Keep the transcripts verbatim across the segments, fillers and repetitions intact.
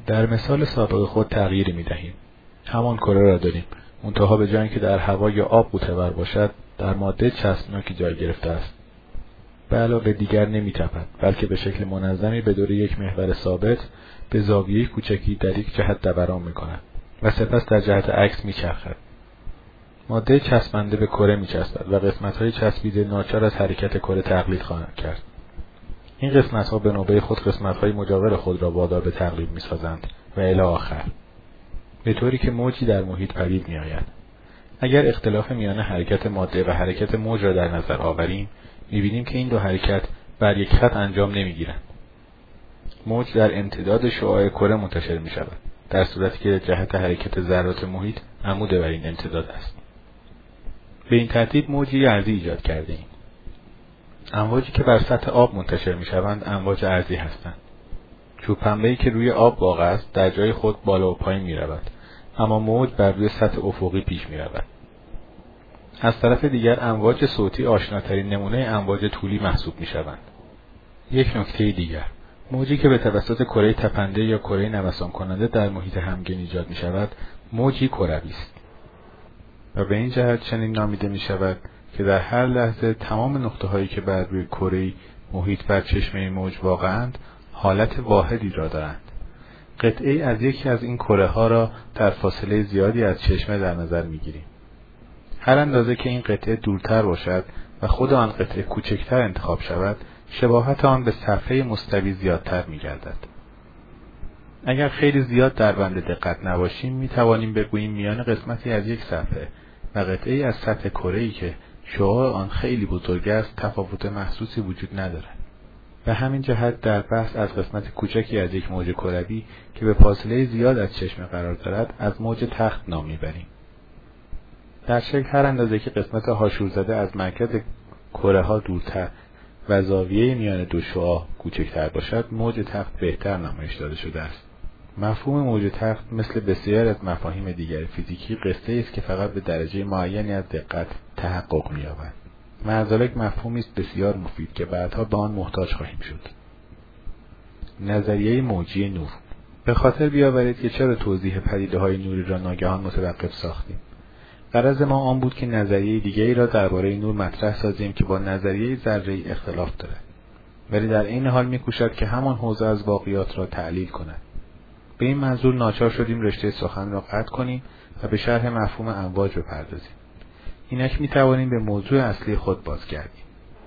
در مثال سابق خود تغییری می‌دهیم. همان کره را داریم، منتها به جای اینکه در هوا یا آب غوطه‌ور باشد، در ماده چسبناکی جای گرفته است. به علاوه دیگر نمی‌تپد، بلکه به شکل منظمی به دور یک محور ثابت به زاویه کوچکی در یک جهت دوران می‌کند و سپس در جهت عکس می‌چرخد. ماده چسبنده به کره می‌چسبد و قسمت‌های چسبیده ناچار از حرکت کره تقلید خواهند کرد. این قسمت‌ها به نوبه خود قسمت‌های مجاور خود را وادار به تقلید می‌سازند و الی آخر، به طوری که موجی در محیط پدید می‌آید. اگر اختلاف میان حرکت ماده و حرکت موج را در نظر آوریم، می‌بینیم که این دو حرکت بر یک خط انجام نمی‌گیرند. موج در امتداد شعاع کره منتشر می‌شود، در صورتی که جهت حرکت ذرات محیط عمود بر این امتداد است. به این ترتیب موجی ارضی ایجاد کرده‌ایم. امواجی که بر سطح آب منتشر می‌شوند امواج ارضی هستند. چوب پنبه‌ای که روی آب واقع است در جای خود بالا و پایین می‌رود، اما موج بر روی سطح افقی پیش می‌رود. از طرف دیگر امواج صوتی آشناترین نمونه امواج طولی محسوب می‌شوند. یک نکته دیگر، موجی که به توسط کره تپنده یا کره نوسان کننده در محیط همگن ایجاد می‌شود، موجی کروی است و به این جهت چنین نامیده می‌شود که در هر لحظه تمام نقطه‌هایی که بر روی کره محیط بر چشمه موج واقع‌اند، حالت واحدی را دارند. قطعه‌ای از یکی از این کره‌ها را در فاصله زیادی از چشمه در نظر می‌گیریم. هر اندازه که این قطعه دورتر باشد و خود آن قطعه کوچکتر انتخاب شود، شباهت آن به صفحه مستوی زیادتر می‌گردد. اگر خیلی زیاد در بند دقت نباشیم، می‌توانیم بگوییم میان قسمتی از یک صفحه و قطعه‌ای از سطح کره‌ای که شعاع آن خیلی بزرگ است، تفاوت محسوسی وجود ندارد. به همین جهت در بحث از قسمت کوچکی از یک موج کروی که به فاصله زیاد از چشمه قرار دارد، از موج تخت نام می‌بریم. در شکل هر اندازه که قسمت هاشور زده از مرکز کره‌ها دورتر و زاویه میان دو شعاع کوچکتر باشد، موج تخت بهتر نمایش داده شده است. مفهوم موج تخت مثل بسیار از مفاهیم دیگر فیزیکی قصه است که فقط به درجه معینی از دقت تحقق می‌یابد. معذالک مفهومی است بسیار مفید که بعدها به آن محتاج خواهیم شد. نظریه موجی نور. به خاطر بیاورید که چرا توضیح پدیده‌های نوری را ناگهان متوقف ساختیم. غرض ما آن بود که نظریه دیگری را درباره نور مطرح سازیم که با نظریه ذره‌ای اختلاف دارد، ولی در این حال می‌کوشد که همان حوزه از واقعیات را تعلیل کند. به این منظور ناچار شدیم رشته سخن را قطع کنیم و به شرح مفهوم امواج بپردازیم. اینک می‌توانیم به موضوع اصلی خود بازگردیم.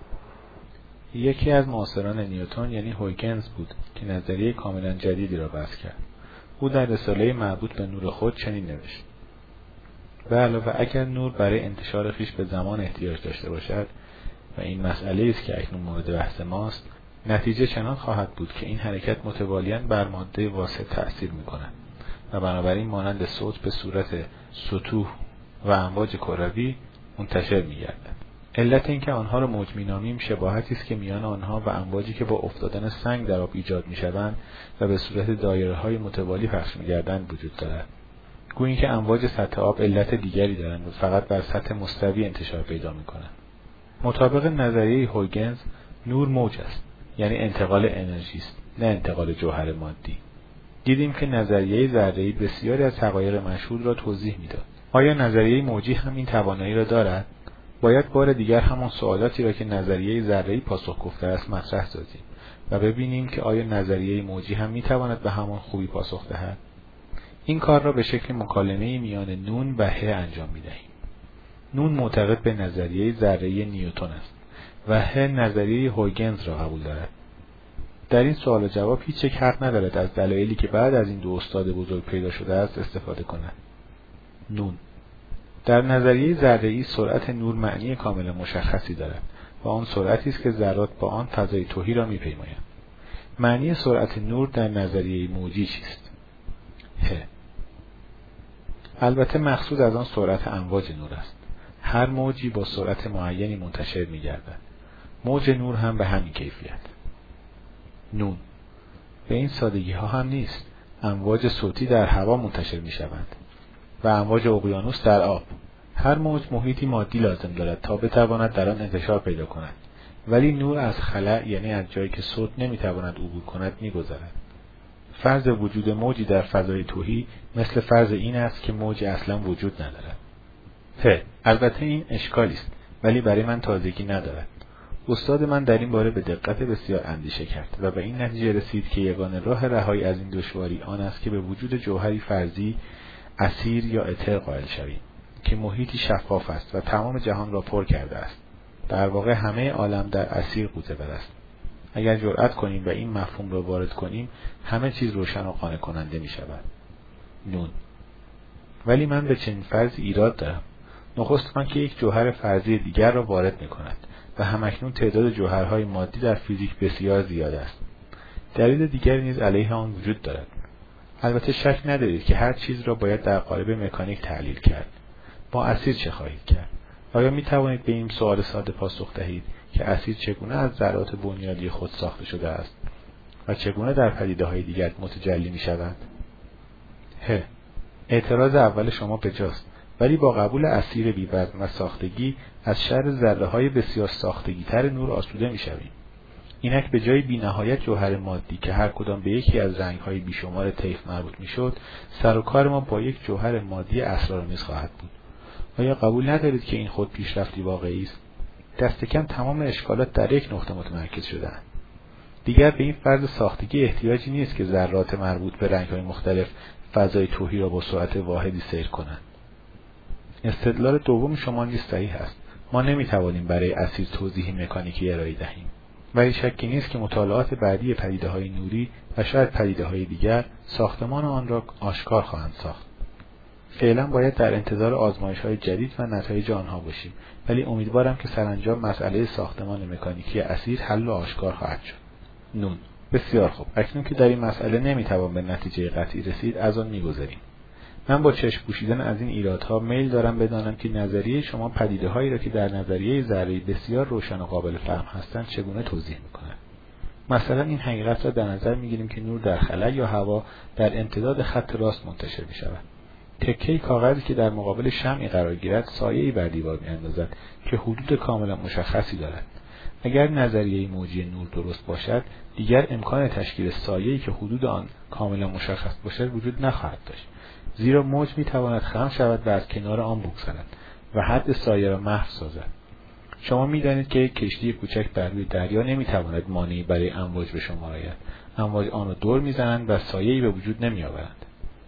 یکی از معاصران نیوتن یعنی هویگنز بود که نظریه کاملا جدیدی را بحث کرد. او در رساله مربوط به نور خود چنین نوشت: به علاوه اگر نور برای انتشار خویش به زمان احتیاج داشته باشد و این مسئله است که اکنون مورد بحث ماست، نتیجه چنان خواهد بود که این حرکت متوالیاً بر ماده واسط تأثیر می‌کند و بنابراین مانند صوت به صورت سطوح و امواج کروی منتشر می‌گردد. علت اینکه آنها را موج می‌نامیم شباهتی است که میان آنها و امواجی که با افتادن سنگ در آب ایجاد می‌شوند و به صورت دایره‌های متوالی پخش می‌گردند وجود دارد. گویی که امواج سطح آب علت دیگری دارند و فقط بر سطح مستوی انتشار پیدا می‌کنند. مطابق نظریه هویگنز، نور موج است، یعنی انتقال انرژی است، نه انتقال جوهر مادی. دیدیم که نظریه ذره‌ای بسیاری از حقایق مشهود را توضیح می‌داد. آیا نظریه موجی هم این توانایی را دارد؟ باید بار دیگر همان سوالاتی را که نظریه ذره‌ای پاسخ گفته است مطرح سازیم و ببینیم که آیا نظریه موجی هم می‌تواند به همان خوبی پاسخ دهد. این کار را به شکل مکالمه میان نون و ه انجام می‌دهیم. نون معتقد به نظریه ذره‌ای نیوتن است و ه نظریه هویگنز را قبول دارد. در این سوال و جواب هیچ یک حق ندارد از دلایلی که بعد از این دو استاد بزرگ پیدا شده است استفاده کند. نون در نظریه ذره‌ای سرعت نور معنی کاملا مشخصی دارد و آن سرعتی است که ذرات با آن فضای تهی را می‌پیمایند. معنی سرعت نور در نظریه موجی چیست؟ ه. البته مقصود از آن سرعت امواج نور است. هر موجی با سرعت معینی منتشر می‌گردد. موج نور هم به همین کیفیت. نون به این سادگی ها هم نیست. امواج صوتی در هوا منتشر می‌شوند و امواج اقیانوس در آب. هر موج محیطی مادی لازم دارد تا بتواند در آن انتشار پیدا کند، ولی نور از خلا، یعنی از جایی که صوت نمی‌تواند عبور کند، می‌گذرد. فرض وجود موجی در فضای تهی مثل فرض این است که موج اصلا وجود ندارد. ه. البته این اشکالی است، ولی برای من تازگی ندارد. استاد من در این باره به دقت بسیار اندیشه کرد و به این نتیجه رسید که یگانه راه رهایی از این دشواری آن است که به وجود جوهری فرضی، اثیر یا اتر قائل شویم که محیطی شفاف است و تمام جهان را پر کرده است. در واقع همه عالم در اثیر غوطه بر است. اگر جرأت کنیم و این مفهوم را وارد کنیم، همه چیز روشن و قانع کننده می شود. نون. ولی من به چنین فرضی ایراد دارم. نخست آنکه یک جوهر فرضی دیگر را وارد می کند و همکنون تعداد جوهرهای مادی در فیزیک بسیار زیاد است. دلیل دیگری نیز علیه آن وجود دارد. البته شک ندارید که هر چیز را باید در قالب مکانیک تحلیل کرد. با اثیر چه خواهید کرد؟ آیا می توانید به این سوال ساده پاسخ دهید که اثیر چگونه از ذرات بنیادی خود ساخته شده است و چگونه در پدیده‌های دیگر متجلی می شود؟ ه. اعتراض اول شما بجاست، ولی با قبول اثیر بی‌وزن و ساختگی از شر ذره‌های بسیار ساختگی‌تر نور آسوده می‌شویم. اینک به جای بی‌نهایت جوهر مادی که هر کدام به یکی از رنگ‌های بیشمار طیف مربوط می‌شد، سر و کار ما با یک جوهر مادی اسرارآمیز خواهد بود. آیا قبول ندارید که این خود پیشرفتی واقعی است؟ دست کم تمام اشکالات در یک نقطه متمرکز شده‌اند. دیگر به این فرض ساختگی احتیاجی نیست که ذرات مربوط به رنگ‌های مختلف فضای تهی را با سرعت واحدی سیر کنند. استدلال دوم شما نیز صحیح است. ما نمی‌توانیم برای اثیر توضیحی مکانیکی ارائه دهیم. ولی شکی نیست که مطالعات بعدی پدیده‌های نوری و شاید پدیده‌های دیگر ساختمان آن را آشکار خواهند ساخت. فعلا باید در انتظار آزمایش‌های جدید و نتایج آنها باشیم، ولی امیدوارم که سرانجام مسئله ساختمان مکانیکی اثیر حل و آشکار خواهد شد. نون. بسیار خوب. اکنون که در این مسئله نمی‌توان به نتیجه قطعی رسید، از آن می‌گذریم. من با چشم پوشیدن از این ایرادها میل دارم بدانم که نظریه شما پدیده‌هایی را که در نظریه ذره‌ای بسیار روشن و قابل فهم هستند چگونه توضیح می‌کند. مثلا این حقیقت را در نظر می‌گیریم که نور در خلا یا هوا در امتداد خط راست منتشر می‌شود. تکه کاغذی که در مقابل شمعی قرار گیرد سایه‌ای بر دیوار می‌اندازد که حدود کاملا مشخصی دارد. اگر نظریه موجی نور درست باشد، دیگر امکان تشکیل سایه‌ای که حدود آن کاملا مشخص باشد وجود نخواهد داشت. زیرا موج میتواند خم شود و از کنار آن بگذرد و حد سایه را محو سازد. شما میدانید که یک کشتی کوچک بر روی دریا نمیتواند مانعی برای امواج به شمار آید. امواج آن را دور میزنند و سایه‌ای به وجود نمیآورند.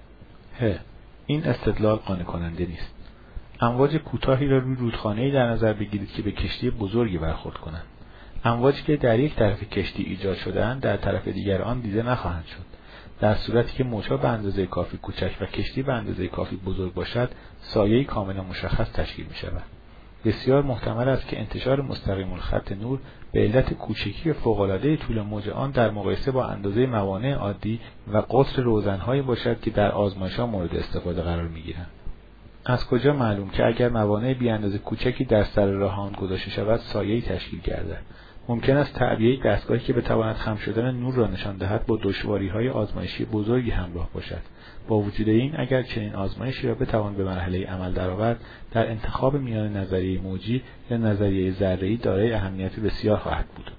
ه. این استدلال قانع کننده نیست. امواج کوتاهی را روی رودخانه‌ای در نظر بگیرید که به کشتی بزرگی برخورد کنند. امواجی که در یک طرف کشتی ایجاد شده‌اند در طرف دیگر آن دیده نخواهند شد. در صورتی که موج‌ها به اندازه کافی کوچک و کشتی به اندازه کافی بزرگ باشد، سایه‌ای کاملا مشخص تشکیل می‌شود. بسیار محتمل است که انتشار مستقیم الخط نور به علت کوچکی فوق‌العاده طول موج آن در مقایسه با اندازه موانع عادی و قطر روزن‌هایی باشد که در آزمایش‌ها مورد استفاده قرار می‌گیرند. از کجا معلوم که اگر موانع بی‌اندازه کوچکی در سر راه آن گذاشته شود، سایه‌ای تشکیل گردد؟ ممکن است تعبیه دستگاهی که بتواند خم شدن نور را نشان دهد با دشواری‌های آزمایشی بزرگی همراه باشد. با وجود این، اگر چنین آزمایشی را بتوان به مرحله عمل درآورد، در انتخاب میان نظریه موجی یا نظریه ذره‌ای دارای اهمیت بسیار خواهد بود.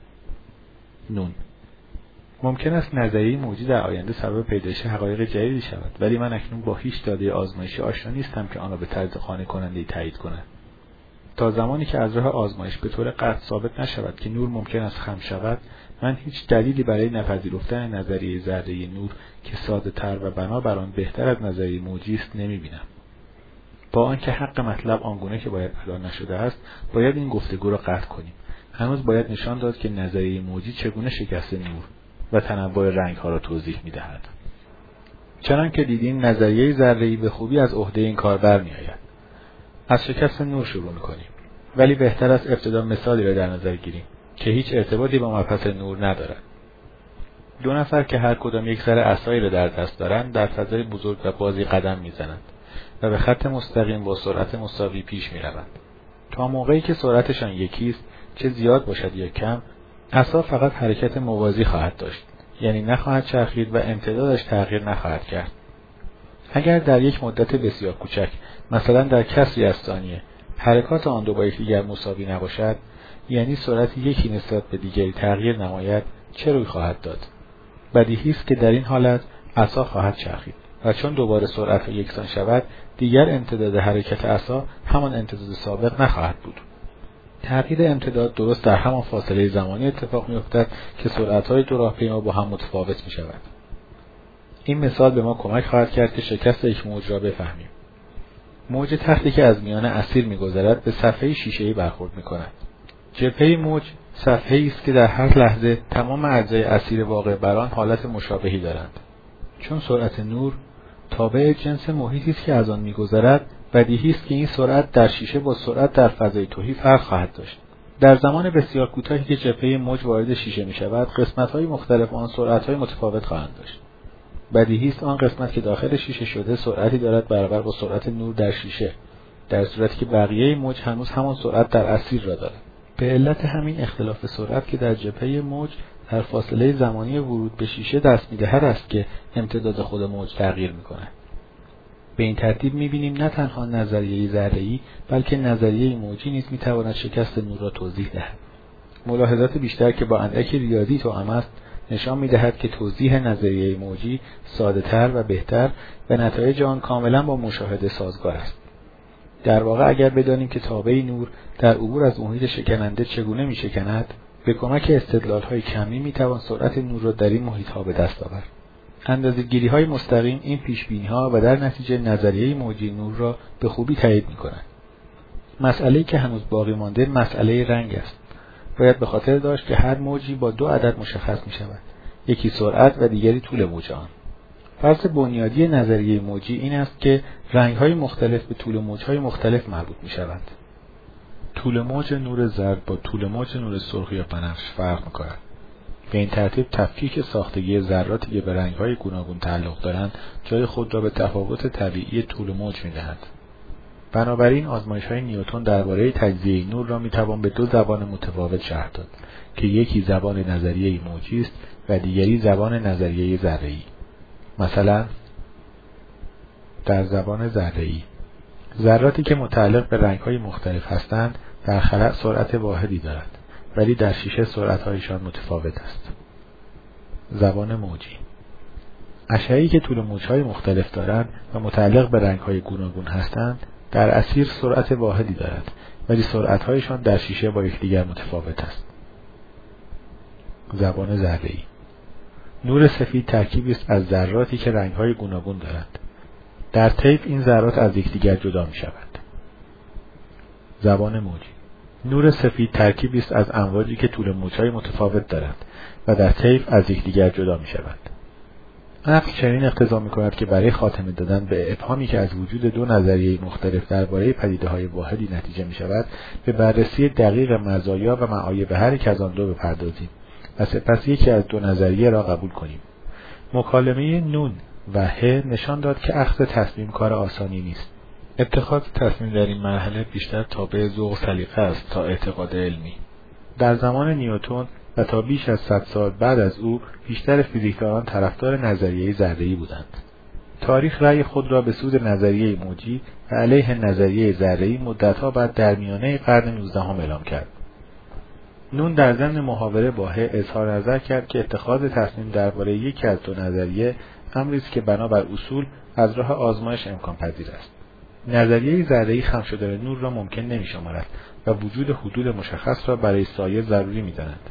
نون. ممکن است نظریه موجی در آینده سبب پیدایش حقایق جدیدی شود، ولی من اکنون با هیچ داده آزمایشی آشنا نیستم که آن را به طرز قانع کننده‌ای تایید کند. تا زمانی که از راه آزمایش به طور قطع ثابت نشود که نور ممکن است خم شود، من هیچ دلیلی برای نپذیرفتن نظریه ذره نور که ساده تر و بنابر آن بهتر از نظریه موجی است نمی‌بینم. با آنکه حق مطلب آنگونه که باید ادا نشده است، باید این گفتگو را قطع کنیم. هنوز باید نشان داد که نظریه موجی چگونه شکست نور و تنوع رنگ‌ها را توضیح می‌دهد. چنانکه دیدیم نظریه ذره‌ای به خوبی از عهده این کار برمی‌آید. از شکست نور شروع می‌کنیم، ولی بهتر است ابتدا مثالی را در نظر گیریم که هیچ ارتباطی با مبحث نور ندارد. دو نفر که هر کدام یک سر عصایی را در دست دارند در فضای بزرگ و بازی قدم می‌زنند و به خط مستقیم با سرعت مساوی پیش می‌روند. تا موقعی که سرعتشان یکی است، چه زیاد باشد یا کم، عصا فقط حرکت موازی خواهد داشت، یعنی نخواهد چرخید و امتدادش تغییر نخواهد کرد. اگر در یک مدت بسیار کوچک، مثلا در کسری از ثانیه، حرکات آن دو با یکدیگر مساوی نباشد، یعنی سرعت یکی نسبت به دیگری تغییر نماید، چه روی خواهد داد؟ بدیهی است که در این حالت عصا خواهد چرخید و چون دوباره سرعت یکسان شود دیگر امتداد حرکت عصا همان امتداد سابق نخواهد بود. تغییر امتداد درست در همان فاصله زمانی اتفاق می‌افتد که سرعت‌های دو راهپیما با هم متفاوت می‌شوند. این مثال به ما کمک خواهد کرد که شکست یک موج را بفهمیم. موج تختی که از میان اسیر می‌گذرد به صفحه شیشه‌ای برخورد می‌کند. جبهه موج صفحه‌ای است که در هر لحظه تمام اجزای اسیر واقع بر آن حالت مشابهی دارند. چون سرعت نور تابع جنس محیطی است که از آن می‌گذرد، بدیهی است که این سرعت در شیشه با سرعت در فضای تهی فرق خواهد داشت. در زمان بسیار کوتاهی که جبهه موج وارد شیشه می‌شود، قسمت‌های مختلف آن سرعت‌های متفاوت خواهند داشت. بدیهی است آن قسمت که داخل شیشه شده سرعتی دارد برابر با سرعت نور در شیشه، در صورتی که بقیه موج هنوز همان سرعت در اسیر را دارد. به علت همین اختلاف سرعت که در جبهه موج در فاصله زمانی ورود به شیشه دست می‌دهد است که امتداد خود موج تغییر می‌کند. به این ترتیب می‌بینیم نه تنها نظریه ذره‌ای بلکه نظریه موجی نیز می‌تواند شکست نور را توضیح دهد. ملاحظات بیشتر که با اندک ریاضی توأم است نشان می‌دهد که توضیح نظریه موجی ساده‌تر و بهتر و نتایج آن کاملا با مشاهده سازگار است. در واقع اگر بدانیم که تابع نور در عبور از محیط شکننده چگونه می‌شکند، به کمک استدلال‌های کمی می‌توان سرعت نور را در این محیط‌ها به دست آورد. اندازه‌گیری‌های مستقیم این پیش‌بینی‌ها و در نتیجه نظریه موجی نور را به خوبی تایید می‌کنند. مسئله‌ای که هنوز باقی مانده مسئله رنگ است. باید به خاطر داشت که هر موجی با دو عدد مشخص می‌شود، یکی سرعت و دیگری طول موج آن. فرض بنیادی نظریه موجی این است که رنگ‌های مختلف به طول موج‌های مختلف مربوط می‌شوند. طول موج نور زرد با طول موج نور سرخ یا بنفش فرق می‌کند. به این ترتیب تفکیک ساختگی ذراتی که به رنگ‌های گوناگون تعلق دارند جای خود را به تفاوت طبیعی طول موج می‌دهد. بنابراین آزمایش‌های نیوتن درباره تجزیه نور را می‌توان به دو زبان متفاوت شرح داد که یکی زبان نظریه موجی است و دیگری زبان نظریه ذره‌ای. مثلا در زبان ذره‌ای ذراتی که متعلق به رنگ‌های مختلف هستند در خلا سرعت واحدی دارند ولی در شیشه سرعت‌هایشان متفاوت است. زبان موجی اشعه‌ای که طول موج‌های مختلف دارند و متعلق به رنگ‌های گوناگون هستند در اسیر سرعت واحدی دارد ولی سرعت‌هایشان در شیشه با یکدیگر متفاوت است. زبان ذره‌ای نور سفید ترکیبی است از ذراتی که رنگ‌های گوناگون دارند. در طیف این ذرات از یکدیگر جدا می‌شوند. زبان موجی نور سفید ترکیبی است از امواجی که طول موج‌های متفاوت دارند و در طیف از یکدیگر جدا می‌شوند. عقل چنین اقتضا می‌کند که برای خاتمه دادن به ابهامی که از وجود دو نظریه مختلف درباره پدیده‌های واحدی نتیجه می‌شود، به بررسی دقیق مزایا و معایب هر یک از آن دو بپردازیم و سپس یکی از دو نظریه را قبول کنیم. مکالمه نون و ه نشان داد که اخذ تصمیم کار آسانی نیست. اتخاذ تصمیم در این مرحله بیشتر تابع ذوق و سلیقه است تا اعتقاد علمی. در زمان نیوتن و تا بیش از صد سال بعد از او بیشتر فیزیکدانان طرفدار نظریه ذره‌ای بودند. تاریخ رأی خود را به سود نظریه موجی و علیه نظریه ذره‌ای مدت‌ها بعد در میانه قرن نوزدهم اعلام کرد. نون در ضمن محاوره با ه اظهار نظر کرد که اتخاذ تصمیم درباره یکی از دو نظریه امری است که بنابر اصول از راه آزمایش امکان پذیر است. نظریه ذره‌ای خم شدن نور را ممکن نمی‌شمارد و وجود حدود مشخص را برای سایه ضروری می‌داند.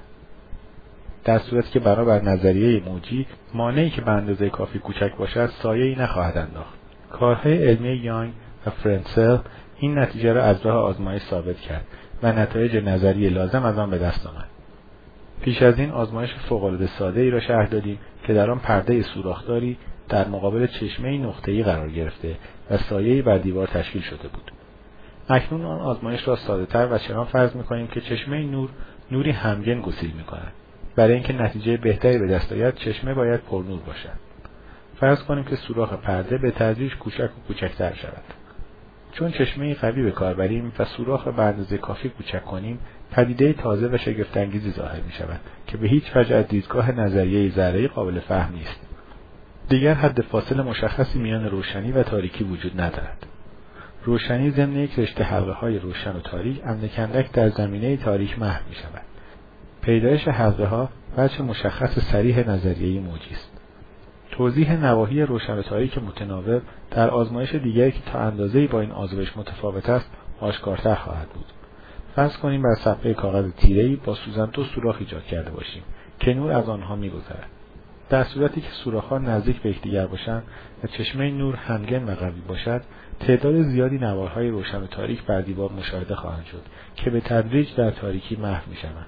در صورتی که بنابر نظریه موجی مانعی که به اندازه کافی کوچک باشد سایه‌ای نخواهد انداخت. کارهای علمی یانگ و فرنسل این نتیجه را از راه آزمایش ثابت کرد و نتایج نظری لازم از آن به دست آمد. پیش از این آزمایش فوق‌العاده ساده‌ای را شرح دادیم که در آن پرده سوراخ‌داری در مقابل چشمه نقطه‌ای قرار گرفته و سایه‌ای بر دیوار تشکیل شده بود. اکنون آن آزمایش را ساده‌تر و چنان فرض می‌کنیم که چشمه نور نوری همگن گسیل می‌کند. برای اینکه نتیجه بهتری به دست آید چشمه باید پرنور باشد. فرض کنیم که سوراخ پرده به تدریج کوچک و کوچکتر شود. چون چشمه قوی به کار بریم و سوراخ را به اندازه کافی کوچک کنیم، پدیده تازه و شگفت‌انگیزی ظاهر می‌شود که به هیچ وجه از دیدگاه نظریه ذره‌ای قابل فهم نیست. دیگر حد فاصل مشخصی میان روشنی و تاریکی وجود ندارد. روشنی ضمن یک رشته حلقه‌های روشن و تاریک اندک در زمینه تاریک محو می‌شود. پیدایش حلقه‌ها وجه مشخص صریح نظریه موجی است. توضیح نواحی روشن و تاریک متناوب در آزمایش دیگری که تا اندازه‌ای با این آزمایش متفاوت است آشکارتر خواهد بود. فرض کنیم بر صفحه کاغذ تیره‌ای با سوزن دو سوراخ ایجاد کرده باشیم که نور از آنها می‌گذرد. در صورتی که سوراخ‌ها نزدیک به یکدیگر باشند و چشمه نور همگن و قوی باشد، تعداد زیادی نوارهای روشن و تاریک بر دیوار مشاهده خواهند شد که به تدریج در تاریکی محو می‌شوند.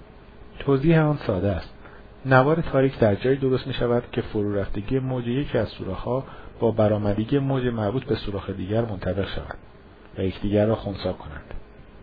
توضیح آن ساده است. نوار تاریک در جایی درست می‌شود که فرو رفتگی موج یکی از سوراخ‌ها با برآمدگی موج مربوط به سوراخ دیگر منطبق شود و یکدیگر را خنثی کنند.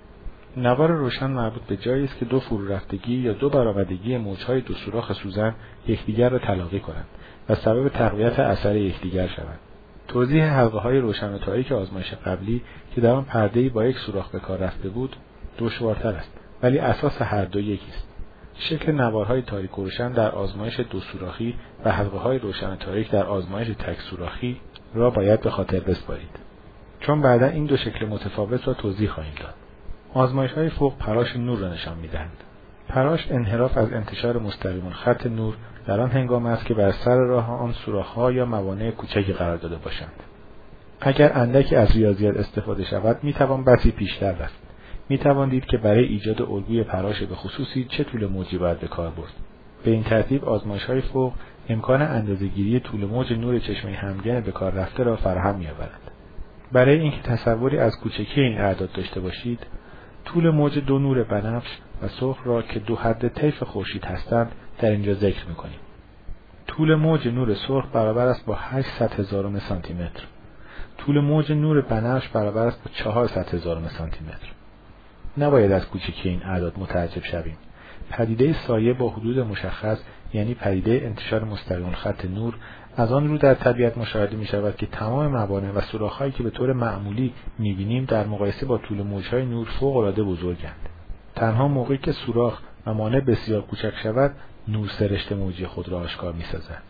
نوار روشن مربوط به جایی است که دو فرو رفتگی یا دو برآمدگی موج‌های دو سوراخ سوزن یکدیگر را تلاقی کنند و سبب تقویت اثر یکدیگر شوند. توضیح حلقه‌های روشن و تاریک آزمایش قبلی که در آن پرده‌ای با یک سوراخ به کار رفته بود، دشوارتر است، ولی اساس هر دو یکی است. شکل نوارهای تاریک و روشن در آزمایش دو سوراخی و حلقه‌های روشن و تاریک در آزمایش تک سوراخی را باید به خاطر بسپارید، چون بعدا این دو شکل متفاوت را توضیح خواهیم داد. آزمایش‌های فوق پراش نور را نشان می‌دهند. پراش انحراف از انتشار مستقیم خط نور در آن هنگام است که بر سر راه آن سوراخ‌ها یا موانع کوچکی قرار داده باشند. اگر اندکی از ریاضیات استفاده شود، می‌توان بسی پیشتر رفت. می‌توان دید که برای ایجاد الگوی پراش به خصوصی چه طول موجی باید به کار برد. به این ترتیب آزمایش‌های فوق امکان اندازه‌گیری طول موج نور چشمه همگن به کار رفته را فراهم می‌آورد. برای اینکه تصوری از کوچکی این اعداد داشته باشید، طول موج دو نور بنفش و سرخ را که دو حد طیف خورشید هستند در اینجا ذکر می‌کنیم. طول موج نور سرخ برابر است با هشتصد هزارم سانتی متر. طول موج نور بنفش برابر است با چهارصد هزارم سانتی متر. نباید از کوچکی این اعداد متعجب شویم. پدیده سایه با حدود مشخص، یعنی پدیده انتشار مستقیم خط نور، از آن رو در طبیعت مشاهده می شود که تمام موانع و سوراخ‌هایی که به طور معمولی می بینیم در مقایسه با طول موج‌های نور فوق‌العاده بزرگند. تنها موقعی که سوراخ و مانع بسیار کوچک شود، نور سرشت موجی خود را آشکار می سازد.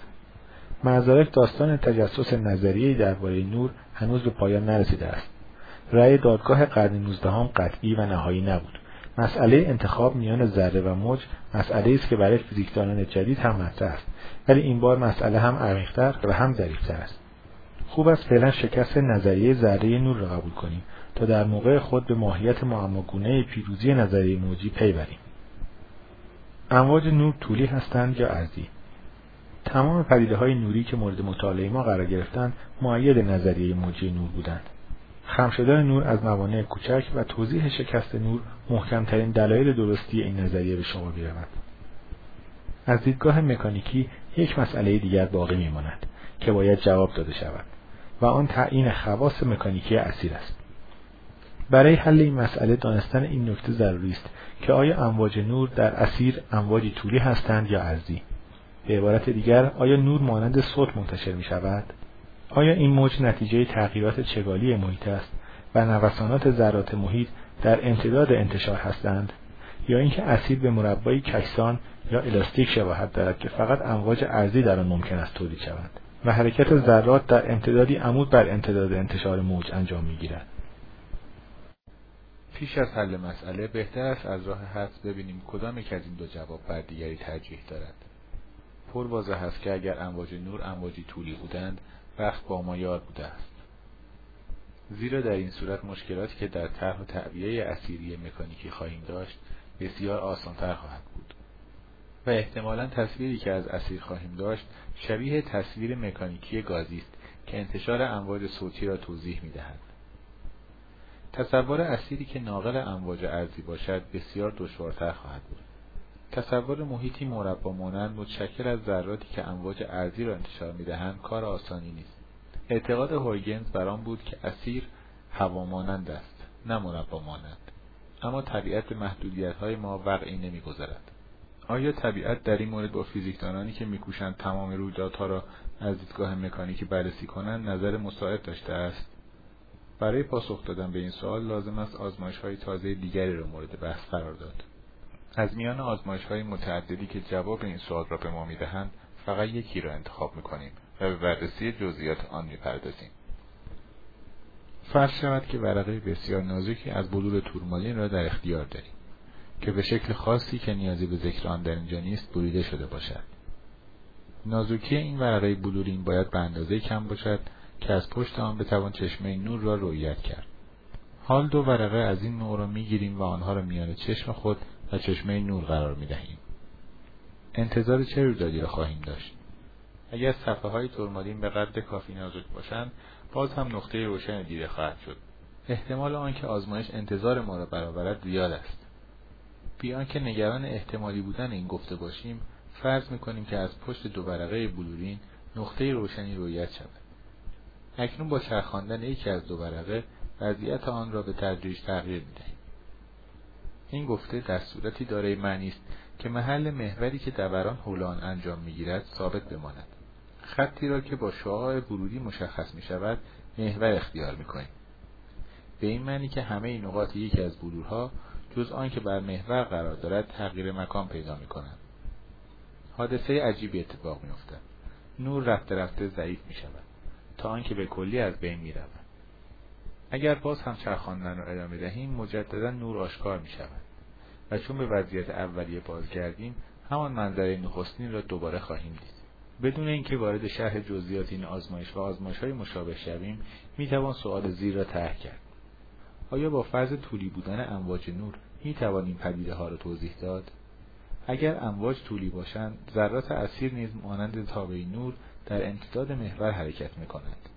معذالک داستان تجسس نظریه‌ای درباره نور هنوز به پایان نرسیده است. رأی دادگاه قرن نوزدهم قطعی و نهایی نبود. مسئله انتخاب میان ذره و موج مسئله است که برای فیزیکدانان جدید هم مطرح است، ولی این بار مسئله هم عمیق‌تر و هم ظریف‌تر است. خوب است فعلا شکست نظریه ذره نور را قبول کنیم تا در موقع خود به ماهیت معماگونه پیروزی نظریه موجی پی بریم. امواج نور طولی هستند یا عرضی؟ تمام پدیده‌های نوری که مورد مطالعه ما قرار گرفتند مؤید نظریه موجی نور بودند. خم شدن نور از موانع کوچک و توضیح شکست نور محکمترین دلایل درستی این نظریه به شما می‌رود. از دیدگاه مکانیکی یک مسئله دیگر باقی می‌ماند که باید جواب داده شود و آن تعیین خواص مکانیکی اثیر است. برای حل این مسئله دانستن این نکته ضروری است که آیا امواج نور در اثیر امواجی طولی هستند یا عرضی؟ به عبارت دیگر، آیا نور مانند صوت منتشر می‌شود؟ آیا این موج نتیجه تغییرات چگالی محیط است و نوسانات ذرات محیط در امتداد انتشار هستند، یا اینکه اثیر به مربعی کشسان یا الاستیک شباهت دارد که فقط امواج عرضی در آن ممکن است تولید شوند و حرکت ذرات در امتدادی عمود بر امتداد انتشار موج انجام می‌گیرد؟ پیش از حل مسئله بهتر است از راه حدس ببینیم کدام یک از این دو جواب بر دیگری ترجیح دارد. پر واضح است که اگر امواج نور امواجی طولی بودند، بخت با ما یار بوده است. زیرا در این صورت مشکلاتی که در طرح و تعبیه اسیری مکانیکی خواهیم داشت بسیار آسان‌تر خواهد بود و احتمالاً تصویری که از اسیر خواهیم داشت شبیه تصویر مکانیکی گازی است که انتشار امواج صوتی را توضیح می‌دهد. تصور اسیری که ناقل امواج ارضی باشد بسیار دشوارتر خواهد بود. تصور محیطی مربع مانند متشکل از ذراتی که امواج ارضی را انتشار می‌دهند کار آسانی نیست. اعتقاد هویگنز بر آن بود که اسیر هوا مانند است، نه مربع مانند. اما طبیعت به محدودیت‌های ما واقعی نمی‌گذرد. آیا طبیعت در این مورد با فیزیکدانانی که می‌کوشند تمام رویدادها را از دیدگاه مکانیکی بررسی کنند نظر مساعد داشته است؟ برای پاسخ دادن به این سوال لازم است آزمایش‌های تازه دیگری را مورد بحث قرار داد. از میان آزمایش‌های متعددی که جواب این سوال را به ما می‌دهند، فقط یکی را انتخاب می‌کنیم و به بررسی جزئیات آن می‌پردازیم. فرض شود که ورقه بسیار نازکی از بلور تورمالین را در اختیار داریم که به شکل خاصی که نیازی به ذکر آن در اینجا نیست بریده شده باشد. نازکی این ورقه بلورین باید به اندازه کم باشد که از پشت آن بتوان چشمه نور را رؤیت کرد. حال دو ورقه از این نوع را میگیریم و آنها را میان چشم خود و چشمه نور قرار میدهیم. انتظار چه رویدادی را خواهیم داشت؟ اگر صفحه های ترمالین به قدر کافی نازک باشند، باز هم نقطه روشن دیده خواهد شد. احتمال آنکه آزمایش انتظار ما را برآورد ریال است. بی آنکه نگران احتمالی بودن این گفته باشیم، فرض می‌کنیم که از پشت دو ورقه بلورین نقطه روشنی رؤیت شود. اکنون با چرخاندن یکی از دو ورقه وضعیت آن را به تدریج تغییر می‌دهیم. این گفته در صورتی دارای معنی است که محل محوری که دوران حول آن انجام می‌گیرد ثابت بماند. خطی را که با شعاع ورودی مشخص می‌شود محور اختیار می‌کنیم. به این معنی که همه این نقاط یکی از بلورها جز آن که بر محور قرار دارد تغییر مکان پیدا می‌کنند. حادثه عجیبی اتفاق می‌افتد. نور رفته رفته ضعیف می‌شود تا آنکه به کلی از بین می‌رود. اگر باز هم چرخاندن را ادامه دهیم مجددا نور آشکار می‌شود و چون به وضعیت اولیه بازگردیم همان منظره نخستین را دوباره خواهیم دید. بدون اینکه وارد شرح جزئیات این آزمایش و آزمایش‌های مشابه شویم می‌توان سؤال زیر را طرح کرد. آیا با فرض طولی بودن امواج نور می‌توان این پدیده‌ها را توضیح داد؟ اگر امواج طولی باشند، ذرات اثیر نیز مانند تابع نور در امتداد محور حرکت می‌کنند.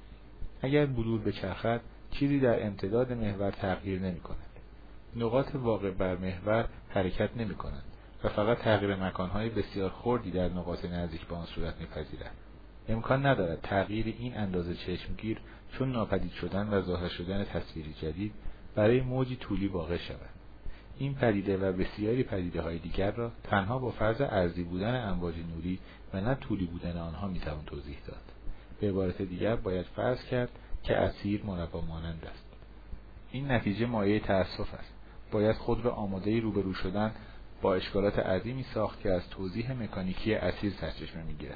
اگر بلور بچرخد، چیزی در امتداد محور تغییر نمی‌کند. نقاط واقع بر محور حرکت نمی‌کنند و فقط تغییر مکان‌های بسیار خردی در نقاط نزدیک به آن صورت می‌پذیرد. امکان ندارد تغییر این اندازه چشمگیر چون ناپدید شدن و ظاهر شدن تصویری جدید برای موجی طولی واقع شود. این پدیده و بسیاری پدیده‌های دیگر را تنها با فرض ارضی بودن امواج نوری و نه طولی بودن آنها میتوان توضیح داد. به عبارت دیگر باید فرض کرد که اثیر مربع مانند است. این نتیجه مایه تأسف است. باید خود را آماده روبرو شدن با اشکالات عظیمی ساخت که از توضیح مکانیکی اثیر سرچشمه میگیرد.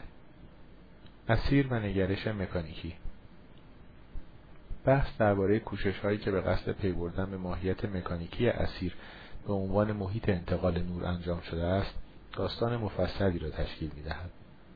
اثیر و نگرش مکانیکی. بحث درباره کوشش‌هایی که به قصد پی بردن به ماهیت مکانیکی اثیر به عنوان محیط انتقال نور انجام شده است، داستان مفصلی را تشکیل می‌دهد.